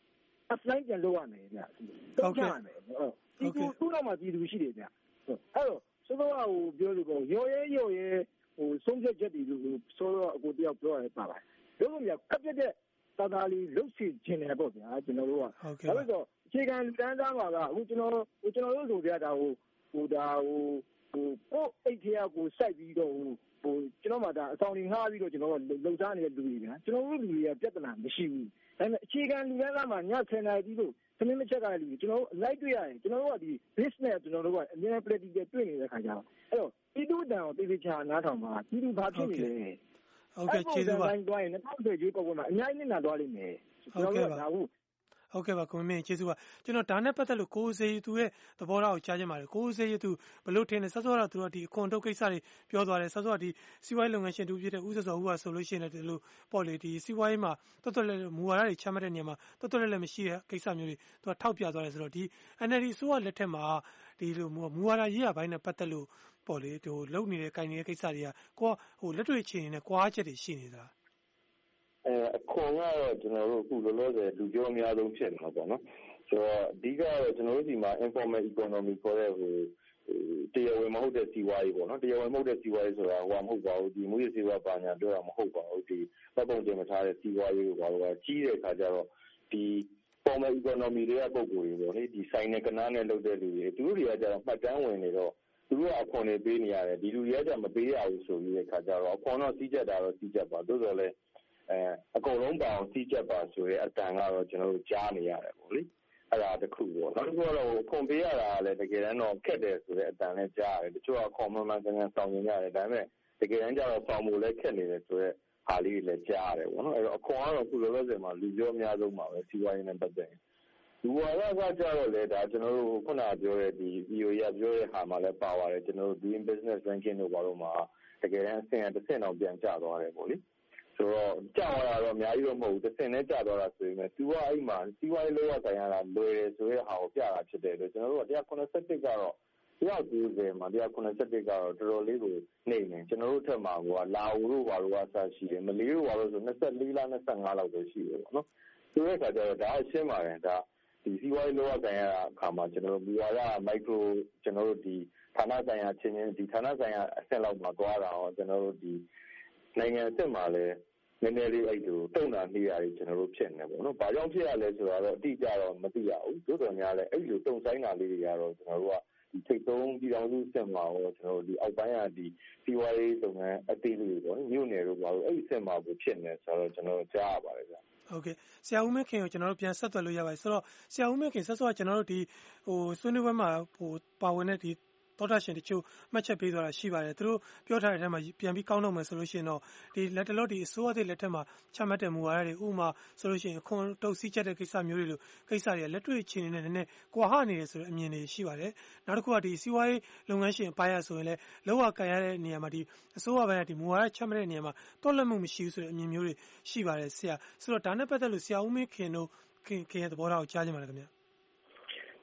apply ပြန်လုပ်ရမယ်ဗျာဟုတ်ကဲ့ဟုတ်ဒီကူသူ့တော့မှပြည်သူရှိတယ်ဗျာအဲ့တော့ဆိုတော့ဟိုပြောလို့ပေါ့ရော်ရဲရော်ရဲဟိုဆုံးဖြတ်ချက်တွေလို့ဆိုတော့အကိုတယောက်ပြောရပါပါတယ်တို့ကကပ်ပြတဲ့တာတာလေးလှုပ်စီခြင်းတယ်ပေါ့ဗျာကျွန်တော်တို့ကဒါလို့ဆိုအခြေခံလူတန်းစားမှာကအခုကျွန်တော်ဟိုကျွန်တော်တို့ဆိုပြတာဟိုဟိုဒါဟိုဟိုကိုအိတ်ထဲကိုစိုက်ပြီးတော့ဟိုကျွန်တော်မှဒါအဆောင်ကြီးငှားပြီးတော့ကျွန်တော်လုံစားနေတဲ့လူတွေဗျာကျွန်တော်တို့လူတွေကပြဿနာမရှိဘူးဒါပေမဲ့အခြေခံလူတန်းစားမှာညဆယ်နာရီပြီးလို့သမင်းမချက်ကလူတွေကျွန်တော်တို့အလိုက်တွေ့ရတယ်ကျွန်တော်တို့ကဒီ business ကျွန်တော်တို့ကအများ practical တွေ့နေတဲ့ခါကျတော့အဲ့တော့ပြည်သူ့တန်ကိုတေးသေးချာနားထောင်ပါပြည်သူဘာဖြစ်နေလဲဟုတ်ကဲ့ကျေးဇူးပါအဲ့တော့တိုင်းတွိုင်းနှစ်ထောင်ရွေးကောက်ပွဲမှာအများကြီးနစ်နာသွားလိမ့်မယ်ဟုတ်ကဲ့ပါဟုတ်ကဲ့ပါကိုမင်းကျေးဇူးပါကျွန်တော်ဒါနဲ့ပတ်သက်လို့ကိုစေသူရဲ့သဘောထားကိုကြားချင်ပါတယ်ကိုစေသူဘလို့ထင်လဲဆက်စောတော့သူတို့ဒီအခွန်ထုတ်ကိစ္စတွေပြောသွားတယ်ဆက်စောဒီစီးပွားရေးလုပ်ငန်းရှင်တူဖြစ်တဲ့ဦးစောစောဦးကဆိုလို့ရှိရင်လည်းဒီလိုပေါ့လေဒီစီးပွားရေးမှာတော်တော်လေးမူဝါဒတွေချမှတ်တဲ့နေရာမှာတော်တော်လေးလည်းမရှိတဲ့ကိစ္စမျိုးတွေသူကထောက်ပြသွားတယ်ဆိုတော့ဒီ N L D အစိုးရလက်ထက်မှာဒီလိုမူဝါဒရေးရပိုင်းနဲ့ပတ်သက်လို့ပေါ့လေဟိုလုပ်နေတဲ့ကိုင်နေတဲ့ကိစ္စတွေကကိုကဟိုလက်တွေ့အခြေအနေနဲ့ကွာချက်တွေရှိနေတာအဲအခွန်ကတော့ကျွန်တော်တို့အခုလောလောဆယ်လူပြောအများဆုံးဖြစ်နေတာပေါ့နော်ဆိုတော့အဓိကတော့ကျွန်တော်တို့ဒီမှာ informal economy ခေါ်တဲ့ဟိုတရားဝင်မဟုတ်တဲ့စီးပွားရေးပေါ့နော်တရားဝင်မဟုတ်တဲ့စီးပွားရေးဆိုတာဟိုမဟုတ်ပါဘူးဒီမူရစီးပွားပါညာပြောတာမဟုတ်ပါဘူးဒီပတ်ပုံတင်မထားတဲ့စီးပွားရေးကိုဘာလို့ကကြီးတဲ့အခါကျတော့ဒီ formal economy တွေကပုံကိုယ်တွေပေါ့လေဒီဆိုင်နဲ့ကနားနဲ့လုပ်တဲ့လူတွေသူတို့တွေကကျတော့မှတ်တမ်းဝင်နေတော့သူတို့ကအခွန်တွေပေးနေရတယ်ဒီလူတွေကကျမပေးရဘူးဆိုပြီးတဲ့အခါကျတော့အခွန်တော့စီးကြက်တာတော့စီးကြက်ပါသို့တော်လည်းအဲအကုန်လုံးပါအောင်စီးကြက်ပါဆိုရဲအတန်ကတော့ကျွန်တော်တို့ကြားနေရတယ်ပေါ့လေအဲ့ဒါတခုပေါ့နောက်တစ်ခုကတော့ခွန်ပေးရတာလည်းတကယ်တမ်းတော့ခက်တယ်ဆိုတဲ့အတန်လည်းကြားရတယ်တချို့ကခွန်မှန်မှန်ကန်ကန်ဆောင်ရင်ရတယ်ဒါပေမဲ့တကယ်တမ်းကျတော့ဆောင်ဖို့လည်းခက်နေတယ်ဆိုတဲ့ဟာလေးတွေလည်းကြားရတယ်ပေါ့နော်အဲ့တော့အခွန်ကတော့ခုလောလောဆယ်မှာလူပြောအများဆုံးပါပဲစီးပွားရေးနဲ့ပတ်သက်ရင်လူဝါဒကကြတော့လေဒါကျွန်တော်တို့ခုနပြောတဲ့ဒီ V O A ပြောတဲ့ဟာမှာလည်းပါပါတယ်ကျွန်တော်တို့ doing business ranking တို့ဘာလို့မှာတကယ်တမ်းအဆင့်အတစ်ဆင့်တော့ပြန်ကျသွားတယ်ပေါ့လေဆိုတော့ကြာသွားတာတော့အများကြီးတော့မဟုတ်ဘူးတစ်ဆင့်နဲ့ကြာသွားတာဆိုရင်လည်းသူကအဲ့မှာစီးပွားရေးလောကဆိုင်ရာကလွယ်တယ်ဆိုတဲ့ဟာကိုပြတာဖြစ်တယ်လို့ကျွန်တော်တို့ကone seventy-oneကတော့one ninetyမှာone seventy-oneကတော့တော်တော်လေးကိုနေနေကျွန်တော်တို့ထက်မှာကလာအိုတို့ဘာလို့အဆရှိတယ်မလေးတို့ဘာလို့ဆိုtwenty-fourလtwenty-fiveလောက်ပဲရှိတယ်ပေါ့နော်ဆိုတဲ့အခါကျတော့ဒါအရှင်းပါတယ်ဒါဒီစီးပွားရေးလောကဆိုင်ရာအခါမှာကျွန်တော်တို့ဒီဝါဒမိုက်ခရိုကျွန်တော်တို့ဒီဌာနဆိုင်ရာချင်းချင်းဒီဌာနဆိုင်ရာအဆင့်လောက်မှာသွားတာအောင်ကျွန်တော်တို့ဒီနိုင်ငံအဆင့်မှာလည်းနည်းနည်းလေးအဲ့လိုတုံ့တာနေရတယ်ကျွန်တော်တို့ဖြစ်နေပေါ့နော်။ဘာကြောင့်ဖြစ်ရလဲဆိုတော့အတိအကျတော့မသိရဘူး။သို့တော်များလည်းအဲ့လိုတုံ့ဆိုင်တာလေးတွေကတော့ကျွန်တော်တို့ကဒီထိပ်သုံးပြည်တော်စုအဆင့်မှာရောကျွန်တော်တို့ဒီအောက်ပိုင်းကဒီစီးပွားရေးလုပ်ငန်းအသေးလေးတွေပေါ့နော်။မြို့နယ်တို့ဘာလို့အဲ့ဒီအဆင့်မှာဖြစ်နေဆိုတော့ကျွန်တော်တို့ကြားရပါတယ်ဗျ။ဟုတ်ကဲ့ဆရာဦးမင်းခင်ကိုကျွန်တော်တို့ပြန်ဆက်သွယ်လို့ရပါတယ်ဆိုတော့ဆရာဦးမင်းခင်ဆက်စောကကျွန်တော်တို့ဒီဟိုဆွေးနွေးပွဲမှာဟိုပါဝင်တဲ့ဒီသောတာရှင်တချို့မှတ်ချက်ပေးသွားတာရှိပါတယ်သူတို့ပြောထားတဲ့အထက်မှာပြန်ပြီးကောင်းတော့မယ်ဆိုလို့ရှိရင်တော့ဒီလက်တလောဒီအစိုးရသစ်လက်ထက်မှာချမှတ်တဲ့မူဝါဒတွေဥပမာဆိုလို့ရှိရင်အခွန်တုပ်စီးချက်တဲ့ကိစ္စမျိုးတွေလိုကိစ္စတွေကလက်တွေ့အခြေအနေနဲ့နည်းနည်းကွာဟနေတယ်ဆိုတဲ့အမြင်တွေရှိပါတယ်နောက်တစ်ခုကဒီစီးပွားရေးလုပ်ငန်းရှင်အပိုင်းအရဆိုရင်လည်းလောက်ရကန်ရတဲ့နေရာမှာဒီအစိုးရဘက်ကဒီမူဝါဒချမှတ်တဲ့နေရာမှာတော်လက်မှုမရှိဘူးဆိုတဲ့အမြင်မျိုးတွေရှိပါတယ်ဆရာဆိုတော့ဒါနဲ့ပတ်သက်လို့ဆရာဦးမင်းခင်တို့ခင်ခင်ရဲ့သဘောထားကိုကြားချင်ပါတယ်ခင်ဗျာ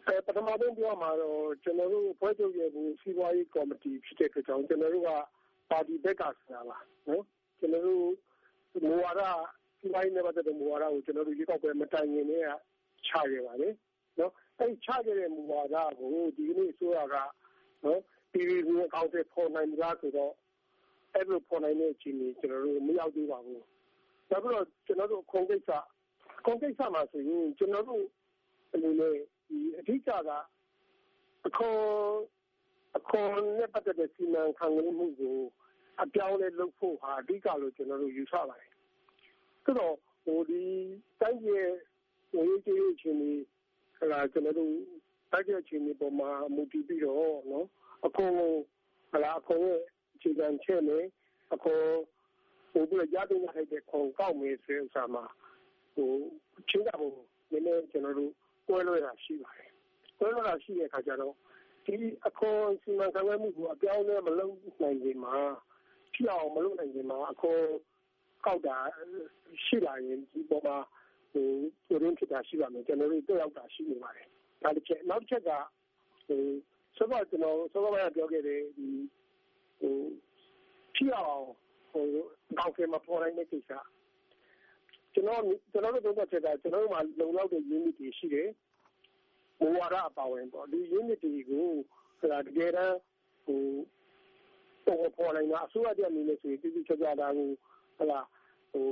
ပထမဆုံးပြောမှာတော့ကျွန်တော်တို့ဖွဲ့ချုပ်ရဲ့ဘူးစီးပွားရေးကော်မတီဖြစ်တဲ့အတွက်ကြောင့်ကျွန်တော်တို့ကပါတီဘက်ကဆိုတာပါနော်ကျွန်တော်တို့မူဝါဒစီးပွားရေးနဲ့ပတ်သက်တဲ့မူဝါဒကိုကျွန်တော်တို့ရွေးကောက်ပွဲမတိုင်ခင်နဲ့ချခဲ့ပါလေနော်အဲဒီချခဲ့တဲ့မူဝါဒကိုဒီနေ့ဆိုရကနော်ပြည်သူ့အကောင့်တွေပေါ်နိုင်ကြဆိုတော့အဲ့လိုပေါ်နိုင်တဲ့အချိန်ကြီးကျွန်တော်တို့မရောက်သေးပါဘူးဒါပြီးတော့ကျွန်တော်တို့ခုံကိစ္စခုံကိစ္စမှာဆိုရင်ကျွန်တော်တို့အနေနဲ့ဒီအဓိကကအခေါ်အခေါ်နဲ့ပတ်သက်တဲ့စီမံခန့်ခွဲမှုကိုအပြောင်းလဲလုပ်ဖို့ဟာအဓိကလို့ကျွန်တော်တို့ယူဆပါတယ်ဆိုတော့ဟိုဒီတိုင်းရဲ့ဝေးကြီးအချင်းကြီးဟလာကျွန်တော်တို့တိုင်းရဲ့အချင်းကြီးပေါ်မှာမူတည်ပြီးတော့နော်အခေါ်ဟလာအခေါ်ရဲ့အခြေခံချက်နဲ့အခေါ်ဟိုပြီးရတဲ့နိုင်တဲ့ခေါ်ကောက်မယ်ဆိုဥစားမှာဟိုချင်းတာဘုံနည်းနည်းကျွန်တော်တို့ကွဲလွဲတာရှိပါတယ်ကွဲလွဲတာရှိတဲ့အခါကျတော့ဒီအခေါ်စီမံခန့်ခွဲမှုကိုအပြောင်းလဲမလုပ်နိုင်ခင်မှာဖြစ်အောင်မလုပ်နိုင်ခင်မှာအခေါ်ကောက်တာရှိလာရင်ဒီပေါ်မှာဟိုရင်းဖြစ်တာရှိပါမယ်ကျွန်တော်တို့တက်ရောက်တာရှိနေပါတယ်ဒါတစ်ချက်နောက်တစ်ချက်ကဟိုဆိုတော့ကျွန်တော်ဆိုတော့ပြောခဲ့တဲ့ဒီဟိုဖြစ်အောင်ဟိုကောက်ခဲ့မှာပေါ်နိုင်တဲ့ကိစ္စကျွန်တော်ကျွန်တော်တို့တော့ချက်ကကျွန်တော်တို့မှာလုံလောက်တဲ့ unit တွေရှိတယ်။ဘဝရအပါဝင်ပေါ့ဒီ unit တွေကိုဆိုတာတကယ်တမ်းဟိုပေါ်ပေါ်နိုင်တာအစိုးရတဲ့အနေနဲ့ဆိုရင်ပြည်သူ့ချက်ကြတာကိုဟလာဟို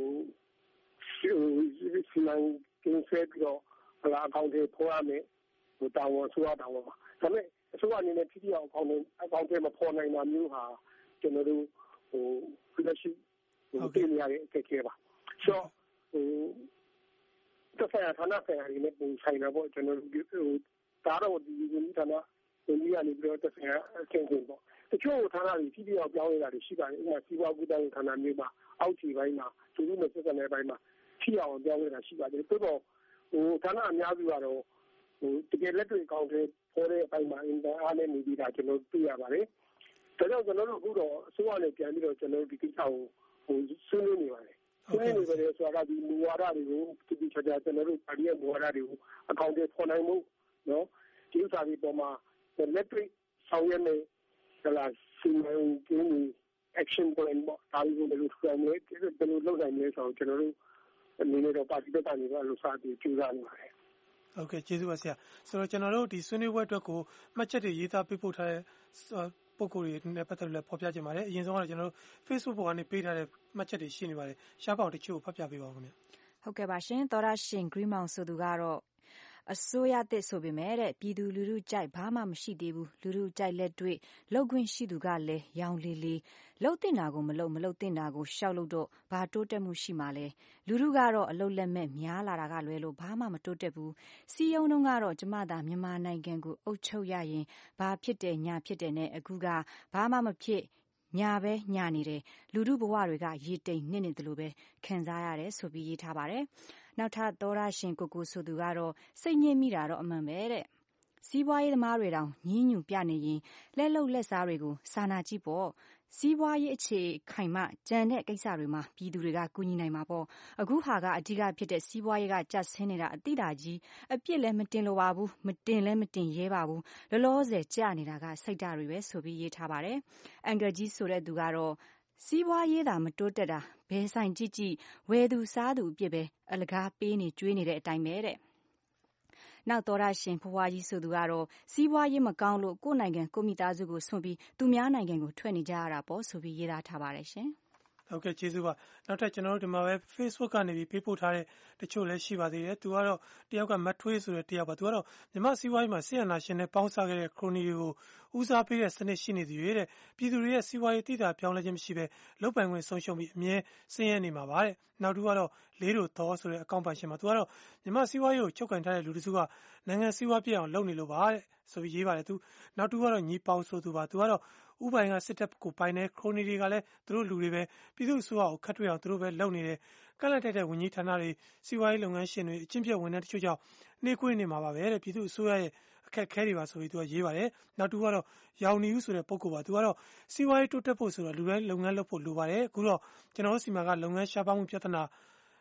စီမံကိန်းဆက်ပြီးတော့ဟလာအကောင့်တွေပေါ်ရမယ်ဟိုတောင်းဝန်ဆိုရတောင်းဝန်ပါဒါပေမဲ့အစိုးရအနေနဲ့ပြည်သူ့အကောင့်တွေအကောင့်တွေမပေါ်နိုင်တာမျိုးဟာကျွန်တော်တို့ဟိုလက်ရှိဟိုတင်ရတဲ့အခက်အခဲပါဆိုတော့ဟိုတစ်ဖက်ဌာနဆိုင်ရာတွေနဲ့ပုံဆိုင်တာပေါ့ကျွန်တော်တို့ဟိုဒါတော့ဒီဒီဌာနဒီနေရာနေပြီးတော့တစ်ဖက်အချင်းချင်းပေါ့တချို့ဌာနတွေပြည်ပြောင်းပြောင်းနေတာတွေရှိပါတယ်ဥပမာစီးပွားကူးတန်းဌာနမျိုးမှာအောက်ခြေပိုင်းမှာသူတို့နဲ့ဆက်ဆံတဲ့ဘက်မှာဖြစ်အောင်ပြောင်းနေတာရှိပါတယ်တိုးတော့ဟိုဌာနအများစုကတော့ဟိုတကယ်လက်တွေ့အကောင့်တွေပေါ်တဲ့အပိုင်းမှာအင်တာအားနဲ့နေပြီးတာကျွန်တော်သိရပါတယ်ဒါကြောင့်ကျွန်တော်တို့အခုတော့အစိုးရနဲ့ပြန်ပြီးတော့ကျွန်တော်တို့ဒီကိစ္စကိုဟိုဆွေးနွေးနေပါတယ်ဆွေးနွေးနေပါတယ်ဆိုတာကဒီမူဝါဒတွေကိုတိတိကျကျကျွန်တော်တို့ပါတီရဲ့မူဝါဒတွေကိုအကောင့်တွေပေါ်နိုင်မှုနော်ဒီဥစ္စာတွေပေါ်မှာလက်တွေ့ဆောင်ရွက်နေကြလားစီမံကိန်း action plan ပေါ့ဒါတွေကိုဘယ်လိုဆောင်ရွက်ဘယ်လိုလုပ်နိုင်လဲဆိုတော့ကျွန်တော်တို့အနေနဲ့တော့ပါတီဘက်ကနေတော့လို့စားပြီးကြိုးစားနေပါတယ်ဟုတ်ကဲ့ကျေးဇူးပါဆရာဆိုတော့ကျွန်တော်တို့ဒီဆွေးနွေးပွဲအတွက်ကိုမှတ်ချက်တွေရေးသားပေးပို့ထားတဲ့ပုံကိုယ်တွေနဲ့ပတ်သက်လို့လည်းဖော်ပြကြပါတယ်အရင်ဆုံးကတော့ကျွန်တော်တို့ Facebook ပေါ်ကနေပေးထားတဲ့မှတ်ချက်တွေရှိနေပါတယ်ရှားပေါင်တချို့ဖတ်ပြပေးပါဦးခင်ဗျဟုတ်ကဲ့ပါရှင်သောရရှင် Green Mountain ဆိုသူကတော့အစိုးရသစ်ဆိုပေမဲ့တဲ့ပြည်သူလူထုကြိုက်ဘာမှမရှိသေးဘူးလူထုကြိုက်လက်တွေ့လောက်ခွင့်ရှိသူကလည်းရောင်လေးလေးလှုပ်တင်တာကိုမလှုပ်မလှုပ်တင်တာကိုရှောက်လို့တော့ဘာတိုးတက်မှုရှိမှလဲလူထုကတော့အလုတ်လက်မဲ့များလာတာကလွဲလို့ဘာမှမတိုးတက်ဘူးစီယုံတုံးကတော့ကျမသာမြန်မာနိုင်ငံကိုအုပ်ချုပ်ရရင်ဘာဖြစ်တယ်ညာဖြစ်တယ်နဲ့အခုကဘာမှမဖြစ်ညာပဲညာနေတယ်လူထုဘဝတွေကရေတိမ်နစ်နေတယ်လို့ပဲခံစားရတယ်ဆိုပြီးရေးထားပါတယ်နောက်ထပ်သောရရှင်ကိုကိုဆိုသူကတော့စိတ်ညစ်မိတာတော့အမှန်ပဲတဲ့စီးပွားရေးသမားတွေတောင်ညင်းညူပြနေရင်လက်လုံလက်စားတွေကိုစာနာကြည့်ပေါ့စီးပွားရေးအခြေခိုင်မှကြံတဲ့ကိစ္စတွေမှာပြည်သူတွေကကူညီနိုင်မှာပေါ့အခုဟာကအဓိကဖြစ်တဲ့စီးပွားရေးကကြဆင်းနေတာအတိတာကြီးအပြစ်လည်းမတင်လိုပါဘူးမတင်လည်းမတင်ရဲပါဘူးလောလောဆယ်ကြာနေတာကစိတ်ဓာတ်တွေပဲဆိုပြီးရေးထားပါတယ်အန်ဂယ်ကြီးဆိုတဲ့သူကတော့စီးပွားရေးသာမတိုးတက်တာဘယ်ဆိုင်ကြည့်ကြည့်ဝယ်သူစားသူအပြစ်ပဲအလကားပေးနေကျွေးနေတဲ့အတိုင်းပဲတဲ့နောက်တော်ရရှင်ဖွားကြီးဆိုသူကတော့စီးပွားရေးမကောင်းလို့ကိုယ်နိုင်ငံကိုမိသားစုကိုဆွန့်ပြီးသူများနိုင်ငံကိုထွက်နေကြရတာပေါ့ဆိုပြီးရေးသားထားပါတယ်ရှင်ဟုတ်ကဲ့ကျေးဇူးပါနောက်ထပ်ကျွန်တော်တို့ဒီမှာပဲ Facebook ကနေပြီးပေးပို့ထားတဲ့တချို့လည်းရှိပါသေးတယ်သူကတော့တယောက်ကမတ်ထွေးဆိုတဲ့တယောက်ပါသူကတော့မြမစီးပွားရေးမှာဆီယနာရှင်နဲ့ပေါင်းစားခဲ့တဲ့ခရိုနီတွေကိုဦးစားပေးတဲ့စနစ်ရှိနေသေးတဲ့ပြည်သူတွေရဲ့စီးပွားရေးတည်တာပြောင်းလဲခြင်းမရှိဘဲလုတ်ပိုင်ခွင့်ဆုံးရှုံးပြီးအမြဲဆင်းရဲနေမှာပါတဲ့နောက်တူကတော့လေးတို့သောဆိုတဲ့အကောင့်ပိုင်ရှင်မှာသူကတော့မြမစီးပွားရေးကိုချုပ်ကင်ထားတဲ့လူတစုကနိုင်ငံစီးပွားပြည့်အောင်လုပ်နေလို့ပါတဲ့ဆိုပြီးရေးပါတယ်သူနောက်တူကတော့ညီပေါင်းဆိုသူပါသူကတော့ဥပိုင်ကစစ်တပ်ကိုပိုင်တဲ့ခရိုနီတွေကလည်းသူတို့လူတွေပဲပြည်သူ့အစိုးရကိုခတ်ထွေးအောင်သူတို့ပဲလုပ်နေတယ်ကန့်လန့်တိုက်တဲ့ဝန်ကြီးဌာနတွေစီးပွားရေးလုပ်ငန်းရှင်တွေအချင်းပြဝန်ထမ်းတချို့ကြောင့်နှေးကွေးနေမှာပါပဲတဲ့ပြည်သူ့အစိုးရရဲ့အခက်အခဲတွေပါဆိုပြီးသူကရေးပါတယ်နောက်တူကတော့ရောင်နေဦးဆိုတဲ့ပုံကိုပါသူကတော့စီးပွားရေးတိုးတက်ဖို့ဆိုတော့လူတိုင်းလုပ်ငန်းလုပ်ဖို့လိုပါတယ်အခုတော့ကျွန်တော်တို့စီမံကလုပ်ငန်းရှားပါမှုပြဿနာ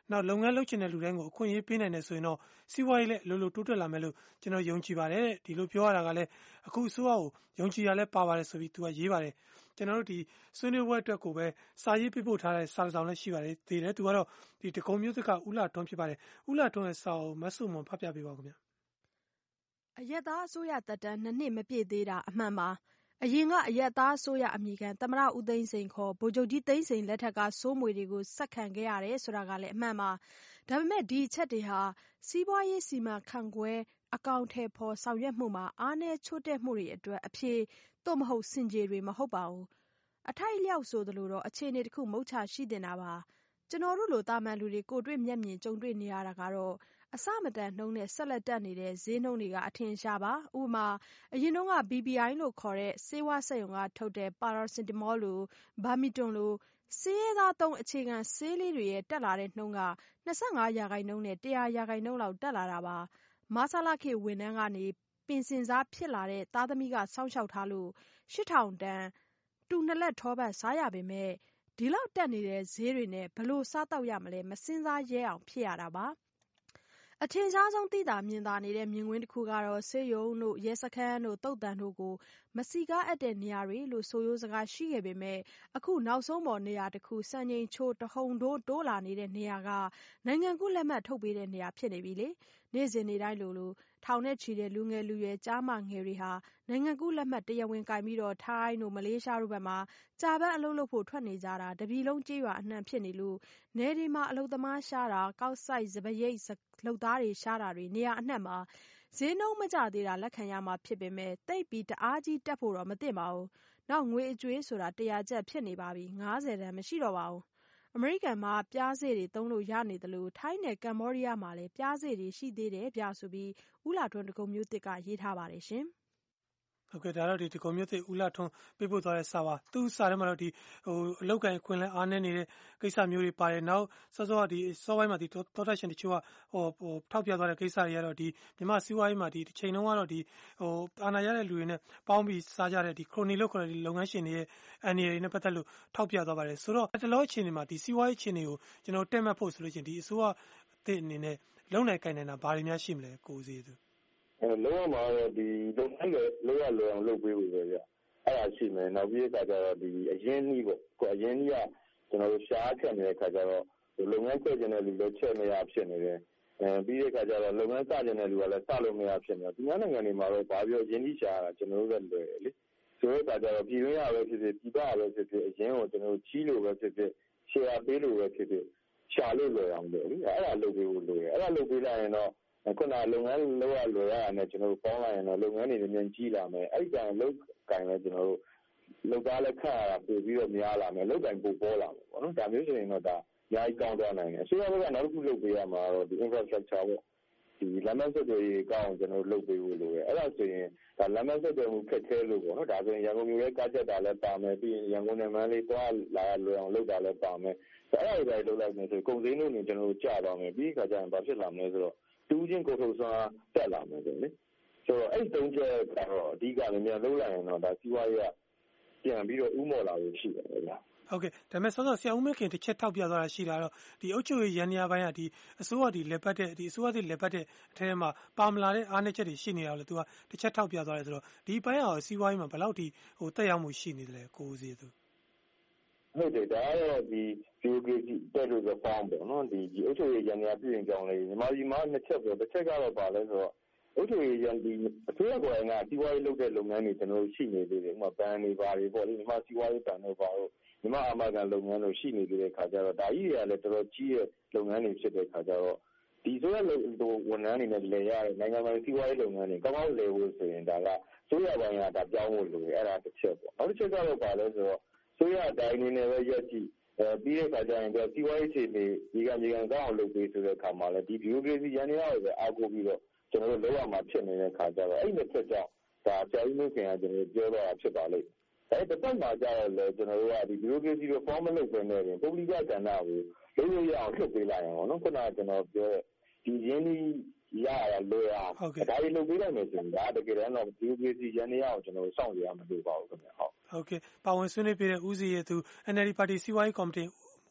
နောက်လုပ်ငန်းလုပ်ချင်တဲ့လူတိုင်းကိုအခွင့်အရေးပေးနိုင်တယ်ဆိုရင်တော့စီးပွားရေးလည်းအလိုလိုတိုးတက်လာမယ်လို့ကျွန်တော်ယုံကြည်ပါတယ်ဒီလိုပြောရတာကလည်းအခုအစိုးရကိုယုံကြည်ရလဲပါပါတယ်ဆိုပြီးသူကရေးပါတယ်ကျွန်တော်တို့ဒီဆွေးနွေးပွဲအတွက်ကိုပဲစာရေးပေးပို့ထားတဲ့စာဆောင်လည်းရှိပါတယ်သေးတယ်သူကတော့ဒီတကုံမျိုးသစ်ကဦးလာထွန်းဖြစ်ပါတယ်ဦးလာထွန်းရဲ့စာအုပ်မဆုမွန်ဖတ်ပြပေးပါဦးခင်ဗျာအရက်သားအစိုးရတပ်တန်းနှစ်နှစ်မပြည့်သေးတာအမှန်ပါအရင်ကအရက်သားအစိုးရအမိခံသမရဦးသိန်းစိန်ခေါ်ဗိုလ်ချုပ်ကြီးသိန်းစိန်လက်ထက်ကစိုးမွေတွေကိုစက်ခံခဲ့ရတယ်ဆိုတာကလည်းအမှန်ပါဒါပေမဲ့ဒီအချက်တွေဟာစီးပွားရေးစီမံခန့်ခွဲအကောင့်ထဲပေါ်ဆောင်ရွက်မှုမှာအားနည်းချို့တဲ့မှုတွေအတွက်အဖြစ်တော့မဟုတ်စင်ကြေတွေမဟုတ်ပါဘူးအထိုက်လျောက်ဆိုသလိုတော့အခြေအနေတစ်ခုမုတ်ချရှိတင်တာပါကျွန်တော်တို့လိုတာမန်လူတွေကိုတွေ့မျက်မြင်ကြုံတွေ့နေရတာကတော့အစမတန်နှုံးနဲ့ဆက်လက်တက်နေတဲ့ဈေးနှုန်းတွေကအထင်ရှားပါဥပမာအရင်တော့က B B I လို့ခေါ်တဲ့ဆေးဝါးစက်ရုံကထုတ်တဲ့ Paracetamol လို Barbiton လိုဆေးရသားသုံးအခြေခံဆေးလေးတွေရဲ့တက်လာတဲ့နှုန်းက၂၅ရာခိုင်နှုန်းနဲ့၁၀၀ရာခိုင်နှုန်းလောက်တက်လာတာပါမဆလာခေဝန်ထမ်းကနေပင်စင်စားဖြစ်လာတဲ့သားသမီးကစောင့်ရှောက်ထားလို့၈ထောင်တန်တူနှစ်လက်ထောပတ်စားရပေမဲ့ဒီလောက်တက်နေတဲ့ဈေးတွေနဲ့ဘလို့စားတော့ရမလဲမစင်စားရဲအောင်ဖြစ်ရတာပါအထင်ရှားဆုံးသိတာမြင်သာနေတဲ့မြင်ကွင်းတစ်ခုကတော့ဆေးရုံတို့ရဲစခန်းတို့တုတ်တန်တို့ကိုမစီကားအပ်တဲ့နေရာတွေလို့ဆိုရိုးစကားရှိခဲ့ပေမဲ့အခုနောက်ဆုံးပေါ်နေရာတစ်ခုစံချိန်ချိုးတဟုန်တိုးတိုးလာနေတဲ့နေရာကနိုင်ငံကူးလက်မှတ်ထုတ်ပေးတဲ့နေရာဖြစ်နေပြီလေနေ့စဉ်နေ့တိုင်းလိုလိုထောင်နဲ့ချီတဲ့လူငယ်လူရွယ်ကြားမငယ်တွေဟာနိုင်ငံကူးလက်မှတ်တရားဝင်ကင်ပြီးတော့ထိုင်းတို့မလေးရှားတို့ဘက်မှာကြာပန်းအလုပ်လုပ်ဖို့ထွက်နေကြတာတပြည်လုံးကြေးရွာအနှံ့ဖြစ်နေလို့နေဒီမှာအလုပ်သမားရှားတာကောက်ဆိုင်စပရိတ်လုပ်သားတွေရှားတာတွေနေရာအနှံ့မှာဈေးနှုန်းမကျသေးတာလက်ခံရမှာဖြစ်ပေမဲ့တိတ်ပြီးတအားကြီးတက်ဖို့တော့မသင့်ပါဘူးနောက်ငွေအကျွေးဆိုတာတရာကျပ်ဖြစ်နေပါပြီ၅၀တန်းမရှိတော့ပါဘူးအမေရိကန်မှာပြားစေ့တွေသုံးလို့ရနေတယ်လို့ထိုင်းနဲ့ကမ္ဘောဒီးယားမှာလည်းပြားစေ့တွေရှိသေးတယ်ပြဆိုပြီးဦးလာထွန်းတကုံမျိုးတစ်ကရေးထားပါတယ်ရှင်ဟုတ်ကဲ့ဒါတော့ဒီတကုံမျိုးသိဦးလာထွန်းပေးပို့သွားတဲ့စာပါသူ့စာထဲမှာတော့ဒီဟိုအလောက်ကန်ခွင်လဲအားနေနေတဲ့ကိစ္စမျိုးတွေပါတယ်နောက်စောစောကဒီစောပိုင်းမှာဒီတောတက်ရှင်တချို့ကဟိုဟိုထောက်ပြသွားတဲ့ကိစ္စတွေကတော့ဒီမြန်မာစီးပွားရေးမှာဒီတစ်ချိန်လုံးကတော့ဒီဟိုအာဏာရတဲ့လူတွေနဲ့ပေါင်းပြီးစားကြတဲ့ဒီခရိုနီလို့ခေါ်တဲ့ဒီလုပ်ငန်းရှင်တွေရဲ့အန်ရီတွေနဲ့ပတ်သက်လို့ထောက်ပြသွားပါတယ်ဆိုတော့တလောအခြေအနေမှာဒီစီးပွားရေးအခြေအနေကိုကျွန်တော်တက်မှတ်ဖို့ဆိုလို့ချင်းဒီအစိုးရအသစ်အနေနဲ့လုံနိုင်ကိုင်နိုင်တာဘာတွေများရှိမလဲကိုစီသူအဲလောမှာတော့ဒီလုပ်ငန်းတွေလောရလောအောင်လုပ်ပေးဖို့ပဲဗျအဲ့ဒါရှိမယ်နောက်ပြီးတော့ကျတော့ဒီအရင်နှီးပေါ့ကိုအရင်နှီးကကျွန်တော်တို့ရှားချက်နေတဲ့ခါကျတော့လုပ်ငန်းချက်ကျင်တဲ့လူတွေချက်မရဖြစ်နေတယ်အဲပြီးတဲ့ခါကျတော့လုပ်ငန်းစကျင်တဲ့လူကလည်းစလို့မရဖြစ်နေတယ်ဒီနိုင်ငံတွေမှာတော့ဘာပြောအရင်နှီးရှားတာကျွန်တော်တို့လည်းလွယ်တယ်လေဆိုတော့ကျတော့ပြည်တွင်းရပဲဖြစ်ဖြစ်ပြည်ပရပဲဖြစ်ဖြစ်အရင်ကိုကျွန်တော်တို့ကြီးလို့ပဲဖြစ်ဖြစ်ရှယ်ယာပေးလို့ပဲဖြစ်ဖြစ်ရှာလို့လွယ်အောင်လေအဲ့ဒါလုပ်ပေးဖို့လွယ်တယ်အဲ့ဒါလုပ်ပေးလိုက်ရင်တော့ခုနလုပ်ငန်းလုပ်ရလွယ်ရတဲ့ကျွန်တော်တို့ပေါင်းလိုက်ရင်တော့လုပ်ငန်းတွေမြန်ကြီးလာမယ်အဲ့ဒီကံလုပ်ကံလည်းကျွန်တော်တို့လုပ်သားလည်းခက်ရတာပို့ပြီးတော့များလာမယ်လုပ်ကံပို့ပေါ်လာမယ်ပေါ့နော်ဒါမျိုးဆိုရင်တော့ဒါအများကြီးကောင်းသွားနိုင်တယ်အစိုးရဘက်ကနောက်တစ်ခုလုပ်ပေးရမှာတော့ဒီ infrastructure ပေါ့ဒီလမ်းမဆက်သွယ်ရေးကောင်းကျွန်တော်တို့လုပ်ပေးဖို့လိုတယ်အဲ့ဒါဆိုရင်ဒါလမ်းမဆက်သွယ်မှုခက်ခဲလို့ပေါ့နော်ဒါဆိုရင်ရန်ကုန်မြို့ရဲ့ကားချက်တာလည်းပါမယ်ပြီးရင်ရန်ကုန်နယ်မန်းလေးသွားလာရလွယ်အောင်လုပ်တာလည်းပါမယ်အဲ့ဒါတွေလုပ်လိုက်မယ်ဆိုကုန်စည်နှုန်းတွေကျွန်တော်တို့ကျသွားမယ်ပြီးခါကျရင်ဘာဖြစ်လာမလဲဆိုတော့တူးချင်းကိုထုတ်စွာတက်လာမယ်ဆိုလေဆိုတော့အဲ့တုံးချက်ကတော့အဓိကလည်းမြန်လုံးလိုက်ရင်တော့ဒါစီးပွားရေးကပြန်ပြီးတော့ဥမော်လာလို့ရှိတယ်ဗျာဟုတ်ကဲ့ဒါပေမဲ့ဆောစောဆရာဦးမခင်တစ်ချက်ထောက်ပြသွားတာရှိတာတော့ဒီအုပ်ချုပ်ရေးရန်ရာပိုင်းကဒီအစိုးရဒီလက်ပတ်တဲ့ဒီအစိုးရတွေလက်ပတ်တဲ့အထဲမှာပါမလာတဲ့အားနည်းချက်တွေရှိနေတာလို့သူကတစ်ချက်ထောက်ပြသွားတယ်ဆိုတော့ဒီပိုင်းအောင်စီးပွားရေးမှာဘယ်လောက်ထိဟိုတက်ရောက်မှုရှိနေတယ်လဲကိုဦးစီသူဟုတ်တယ်ဒါကတော့ဒီ bureaucracy တက်လို့ဆိုပေါင်းပေါ့နော်ဒီဒီအုပ်ချုပ်ရေးရန်ရာပြည်ရင်ကြောင်းလေးညီမကြီးမှာနှစ်ချက်ပေါ့တစ်ချက်ကတော့ပါလဲဆိုတော့အုပ်ချုပ်ရေးရန်ဒီအစိုးရကိုယ်တိုင်ကစီးပွားရေးလုပ်တဲ့လုပ်ငန်းတွေကျွန်တော်တို့ရှိနေသေးတယ်ဥပမာဘဏ်တွေပါတွေပေါ့လေညီမစီးပွားရေးဘဏ်တွေပါတော့ညီမအာမခံလုပ်ငန်းတို့ရှိနေသေးတဲ့ခါကျတော့ဒါကြီးတွေကလည်းတော်တော်ကြီးရဲ့လုပ်ငန်းတွေဖြစ်တဲ့ခါကျတော့ဒီဆိုရလို့ဝန်ထမ်းတွေနဲ့လည်ရတဲ့နိုင်ငံပိုင်စီးပွားရေးလုပ်ငန်းတွေကောင်းကောင်းလည်ဖို့ဆိုရင်ဒါကဆိုရပိုင်းကဒါပြောင်းဖို့လိုတယ်အဲ့ဒါတစ်ချက်ပေါ့နောက်တစ်ချက်ကတော့ပါလဲဆိုတော့ဆိုရအတိုင်းနေပဲရက်ကြည့်အဲပြီးတဲ့ခါကျရင်တော့စီးပွားရေးခြေနေဒီကမြေကန်ကောင်းအောင်လုပ်ပေးဆိုတဲ့ခါမှာလည်းဒီ bureaucracy ရန်ရအောင်ပဲအားကိုးပြီးတော့ကျွန်တော်တို့လောက်ရမှာဖြစ်နေတဲ့ခါကျတော့အဲ့ဒီတစ်ချက်ကြောင့်ဒါဆရာကြီးမျိုးခင်ကကျွန်တော်ပြောတော့ဖြစ်ပါလိမ့်အဲ့ဒီတစ်ပတ်မှာကျတော့လေကျွန်တော်တို့ကဒီ bureaucracy ကို form မလုပ်ဘဲနဲ့ပုဂ္ဂလိကကဏ္ဍကိုလုံးလို့ရအောင်လုပ်ပေးလိုက်အောင်နော်ခုနကကျွန်တော်ပြောတဲ့ဒီရင်းနှီးရရလွယ်အောင်ဒါတွေလုပ်ပေးလိုက်မယ်ဆိုရင်ဒါတကယ်တော့ bureaucracy ရန်ရအောင်ကျွန်တော်တို့စောင့်ကြရမှာမလိုပါဘူးခင်ဗျဟုတ်ဟုတ်ကဲ့ပါဝင်ဆွေးနွေးပေးတဲ့ဦးစီးရဲ့သူ N L D ပါတီစီးပွားရေးကော်မတီ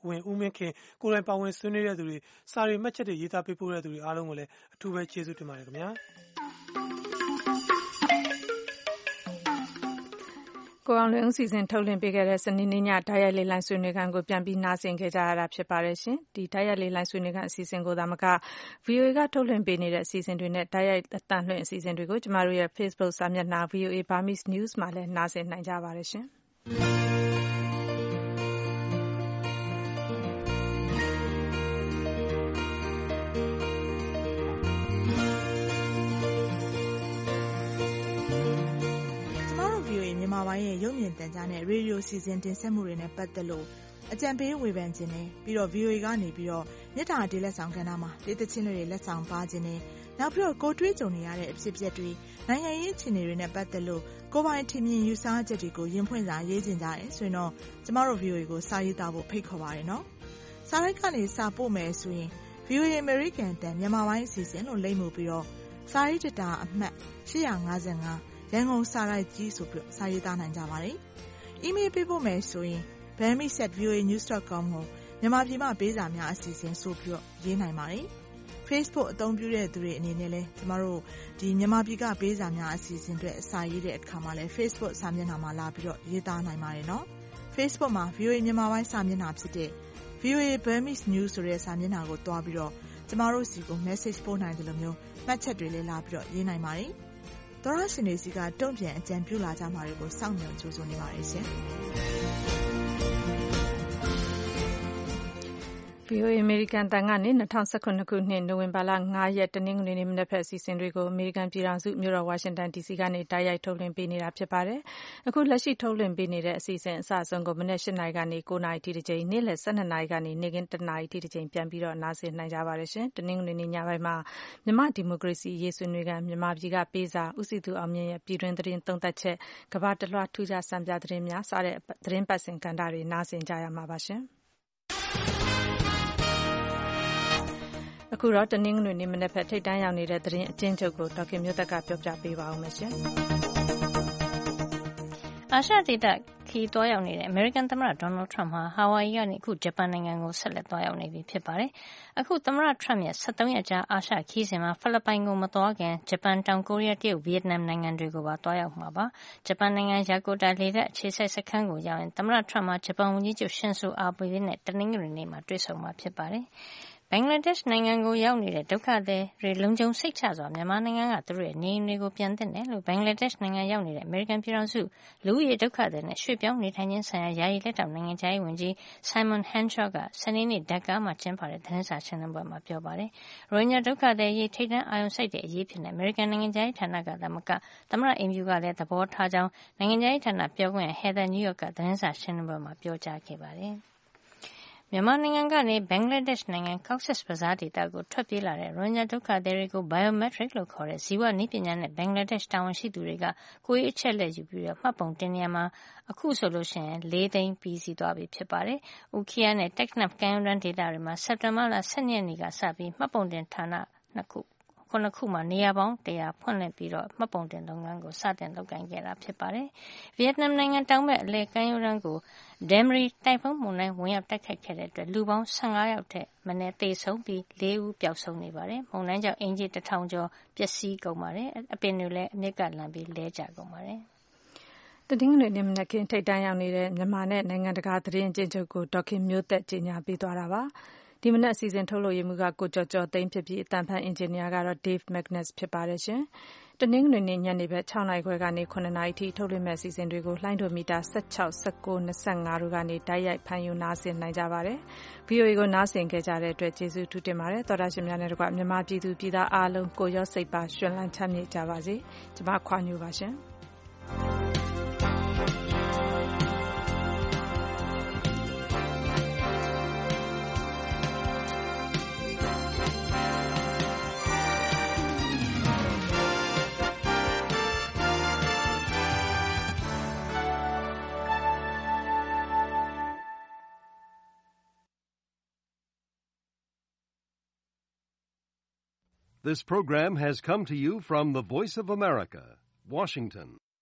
ဝင်ဦးမင်းခင်ကိုယ်တိုင်ပါဝင်ဆွေးနွေးတဲ့သူတွေစာရီမှတ်ချက်တွေရေးသားပေးပို့တဲ့သူတွေအားလုံးကိုလည်းအထူးပဲကျေးဇူးတင်ပါတယ်ခင်ဗျာကိုအောင်လွင်ဦးစီစဉ်ထုတ်လွှင့်ပေးခဲ့တဲ့စနေနေ့ညဓာတ်ရိုက်လေးလိုင်းဆွေးနွေးခန်းကိုပြန်ပြီးနားဆင်ခဲ့ကြရတာဖြစ်ပါတယ်ရှင်။ဒီဓာတ်ရိုက်လေးလိုင်းဆွေးနွေးခန်းအစီအစဉ်ကိုသာမက ဗွီအိုအေ ကထုတ်လွှင့်ပေးနေတဲ့အစီအစဉ်တွေနဲ့ဓာတ်ရိုက်အသံလွှင့်အစီအစဉ်တွေကိုကျမတို့ရဲ့ Facebook စာမျက်နှာ ဗွီအိုအေ Burmese News မှာလည်းနားဆင်နိုင်ကြပါတယ်ရှင်။မြန်မာပိုင်းရဲ့ရုပ်မြင်သံကြားနဲ့ရေဒီယိုစီစဉ်တင်ဆက်မှုတွေနဲ့ပတ်သက်လို့အကြံပေးဝေဖန်ခြင်းနဲ့ပြီးတော့ ဗီအိုအေ ကနေပြီးတော့မြစ်တာဒေးလက်ဆောင်ကဏ္ဍမှာဒေသချင်းတွေလက်ဆောင်ပါခြင်းနဲ့နောက်ပြီးတော့ကိုတွေးကြုံနေရတဲ့အဖြစ်အပျက်တွေနိုင်ငံရေးအခြေအနေတွေနဲ့ပတ်သက်လို့ကိုယ်ပိုင်ထင်မြင်ယူဆချက်တွေကိုရင်ဖွင့်စာရေးခြင်းကြတယ်ဆိုရင်တော့ကျမတို့ ဗီအိုအေ ကိုစာရေးသားဖို့ဖိတ်ခေါ်ပါတယ်နော်။စာရိုက်ကနေစာပို့မယ်ဆိုရင် ဗီအိုအေ American တန်မြန်မာပိုင်းအစီအစဉ်လို့လိပ်မှုပြီးတော့စာရေးတတာအမှတ်ရှစ်၅၅ရန်ကုန်စာရိုက်ကြီးဆိုပြီးစာရေးသားနိုင်ကြပါတယ်။ အီးမေးလ်ပေးဖို့မယ်ဆိုရင် burmese at v o a news dot com ကိုမြန်မာပြည်မှာပေးစာများအစီအစဉ်ဆိုပြီးတော့ရေးနိုင်ပါတယ်။ Facebook အသုံးပြုတဲ့သူတွေအနေနဲ့လည်းကျမတို့ဒီမြန်မာပြည်ကပေးစာများအစီအစဉ်တွေအစာရေးတဲ့အခါမှာလည်း Facebook စာမျက်နှာမှာလာပြီးတော့ရေးသားနိုင်ပါတယ်နော်။ Facebook မှာ ဗီအိုအေ မြန်မာပိုင်းစာမျက်နှာဖြစ်တဲ့ ဗီအိုအေ Burmese News ဆိုတဲ့စာမျက်နှာကိုတွားပြီးတော့ကျမတို့စီကို message ပို့နိုင်တယ်လို့မျိုးမှတ်ချက်တွေလည်းလာပြီးတော့ရေးနိုင်ပါတယ်။သောရရှင်တွေစီကတုံ့ပြန်အကြံပြုလာကြမှာတွေကိုစောင့်မျှော်ကြိုးစားနေပါတယ်ရှင်။ဗီအိုအေ အမေရိကန်တန်ကနေ၂၀၁၇ခုနှစ်နိုဝင်ဘာလ၅ရက်တနင်္ဂနွေနေ့မနက်ဖက်အစီအစဉ်တွေကိုအမေရိကန်ပြည်ထောင်စုမြို့တော်ဝါရှင်တန်ဒီစီကနေတိုက်ရိုက်ထုတ်လွှင့်ပေးနေတာဖြစ်ပါတယ်။အခုလက်ရှိထုတ်လွှင့်ပေးနေတဲ့အစီအစဉ်အစအဆုံးကိုမနက်၈နာရီကနေ၉နာရီထိတစ်ကြိမ်နေ့လယ်၁၂နာရီကနေနေ့ခင်း၁နာရီထိတစ်ကြိမ်ပြန်ပြီးတော့နားဆင်နိုင်ကြပါတယ်ရှင်။တနင်္ဂနွေနေ့ညပိုင်းမှာမြန်မာဒီမိုကရေစီရေးဆွေးနွေးခန်းမြန်မာပြည်ကပေးစာဦးစီသူအောင်မြင့်ရဲ့ပြည်တွင်းသတင်းသုံးသပ်ချက်ကမ္ဘာတလွှားထူးခြားစံပြသတင်းများစတဲ့သတင်းပတ်စဉ်ကဏ္ဍတွေနားဆင်ကြရမှာပါရှင်။အခုတော့တနင်္ဂနွေနေ့မနက်ဖက်ထိပ်တန်းရောက်နေတဲ့သတင်းအကျဉ်းချုပ်ကိုဒေါက်ခင်မျိုးသက်ကပြောပြပေးပါဦးမယ်ရှင်။အာရှဒေသခီးသွားရောက်နေတဲ့အမေရိကန်သမ္မတဒေါ်နယ်ထရမ့်ဟာဟာဝိုင်ယီကနေအခုဂျပန်နိုင်ငံကိုဆက်လက်သွားရောက်နေပြီဖြစ်ပါတယ်။အခုသမ္မတထရမ့်ရဲ့၁၃ရက်ကြာအာရှခီးစဉ်မှာဖိလစ်ပိုင်ကိုမသွားခင်ဂျပန်တောင်ကိုရီးယားတရုတ်ဗီယက်နမ်နိုင်ငံတွေကိုပါသွားရောက်မှာပါ။ဂျပန်နိုင်ငံယာကိုတာလေတပ်အခြေစိုက်စခန်းကိုရောက်ရင်သမ္မတထရမ့်ဟာဂျပန်ဝန်ကြီးချုပ်ရှင်ဆိုအာဘေနဲ့တနင်္ဂနွေနေ့မှာတွေ့ဆုံမှာဖြစ်ပါတယ်။ဘင်္ဂလားဒေ့ရှ်နိုင်ငံကိုရောက်နေတဲ့ဒုက္ခသည်တွေလုံခြုံစိတ်ချစွာမြန်မာနိုင်ငံကသူတို့ရဲ့နေအိမ်တွေကိုပြန်သင့်တယ်လို့ဘင်္ဂလားဒေ့ရှ်နိုင်ငံရောက်နေတဲ့အမေရိကန်ပြည်ထောင်စုလူဦးရေဒုက္ခသည်နဲ့ရွှေ့ပြောင်းနေထိုင်ခြင်းဆိုင်ရာယာယီလက်ထောက်နိုင်ငံခြားရေးဝန်ကြီး Simon Henshaw ကစနေနေ့ဒါကာမှာကျင်းပတဲ့သတင်းစာရှင်းလင်းပွဲမှာပြောပါတယ်။ရိုဟင်ဂျာဒုက္ခသည်အရေးထိပ်တန်းအာရုံစိုက်တဲ့အရေးဖြစ်တဲ့အမေရိကန်နိုင်ငံခြားရေးဌာနကသာမကသမ္မတအိမ်ဖြူကလည်းသဘောထားကြောင်းနိုင်ငံခြားရေးဌာနပြောခွင့်ရ Heather Nauert ကသတင်းစာရှင်းလင်းပွဲမှာပြောကြားခဲ့ပါတယ်။မြန်မာနိုင်ငံကနေဘင်္ဂလားဒေ့ရှ်နိုင်ငံ Cox's Bazar ဒေသကိုထွက်ပြေးလာတဲ့ရိုဟင်ဂျာဒုက္ခသည်တွေကို biometric လို့ခေါ်တဲ့ဇီဝနည်းပညာနဲ့ဘင်္ဂလားဒေ့ရှ်တာဝန်ရှိသူတွေကကိုယ်ရေးအချက်လက်ယူပြီးမှတ်ပုံတင်နေရမှာအခုဆိုလို့ရှိရင်၄သိန်းပြီးစီးသွားပြီဖြစ်ပါတယ်။ Ukhiya နဲ့ Teknaf ကမ်းရိုးတန်းဒေသတွေမှာစက်တင်ဘာလ၁၂ရက်နေ့ကစပြီးမှတ်ပုံတင်ဌာနနှစ်ခုခုနှစ်ခုမှာနေရာပေါင်းတရာဖွင့်လှစ်ပြီးတော့မှတ်ပုံတင်လုပ်ငန်းကိုစတင်လုပ်ကိုင်ခဲ့တာဖြစ်ပါတယ်။ဗီယက်နမ်နိုင်ငံတောင်ဘက်အလယ်ကမ်းရိုးတန်းကို Damri တိုင်ဖုန်းမုန်တိုင်းဝင်ရောက်တိုက်ခတ်ခဲ့တဲ့အတွက်လူပေါင်း၁၅ယောက်ထက်မနည်းသေဆုံးပြီး၄ဦးပျောက်ဆုံးနေပါတယ်။မုန်တိုင်းကြောင့်အင်ဂျီတစ်ထောင်ကျော်ပျက်စီးကုန်ပါတယ်။အပင်တွေလည်းအမြစ်ကလန်ပြီးလဲကျကုန်ပါတယ်။တနင်္ဂနွေနေ့မနက်ခင်းထိပ်တန်းရောက်နေတဲ့မြန်မာနဲ့နိုင်ငံတကာသတင်းအကျဉ်းချုပ်ကိုဒေါက်ခင်မျိုးသက်ကြီးညာပေးသွားတာပါ။ဒီမနက်အစီအစဉ်ထုတ်လို့ရမှုကကိုကျော်ကျော်သိန်းဖြစ်ပြီးအတန်ဖန်အင်ဂျင်နီယာကတော့ Dave Magnus ဖြစ်ပါတယ်ရှင်။တနင်္ဂနွေနေ့ညနေဘက်၆နာရီခွဲကနေ၇နာရီထိထုတ်လွှင့်မဲ့အစီအစဉ်တွေကိုလှိုင်းဒိုမီတာ၁၆ ၁၉ ၂၅တို့ကနေတိုက်ရိုက်ဖန်ယူနားဆင်နိုင်ကြပါတယ်။ ဗွီအိုအေကိုနားဆင်ခဲ့ကြတဲ့အတွက်ကျေးဇူးထူးတင်ပါတယ်။သောတာရှင်များနဲ့တကွမြန်မာပြည်သူပြည်သားအားလုံးကိုရောစိတ်ပါရှင်လန်းချမ်းမြေ့ကြပါစေ။ကျွန်မခွာညိုပါရှင်။ This program has come to you from the Voice of America, Washington.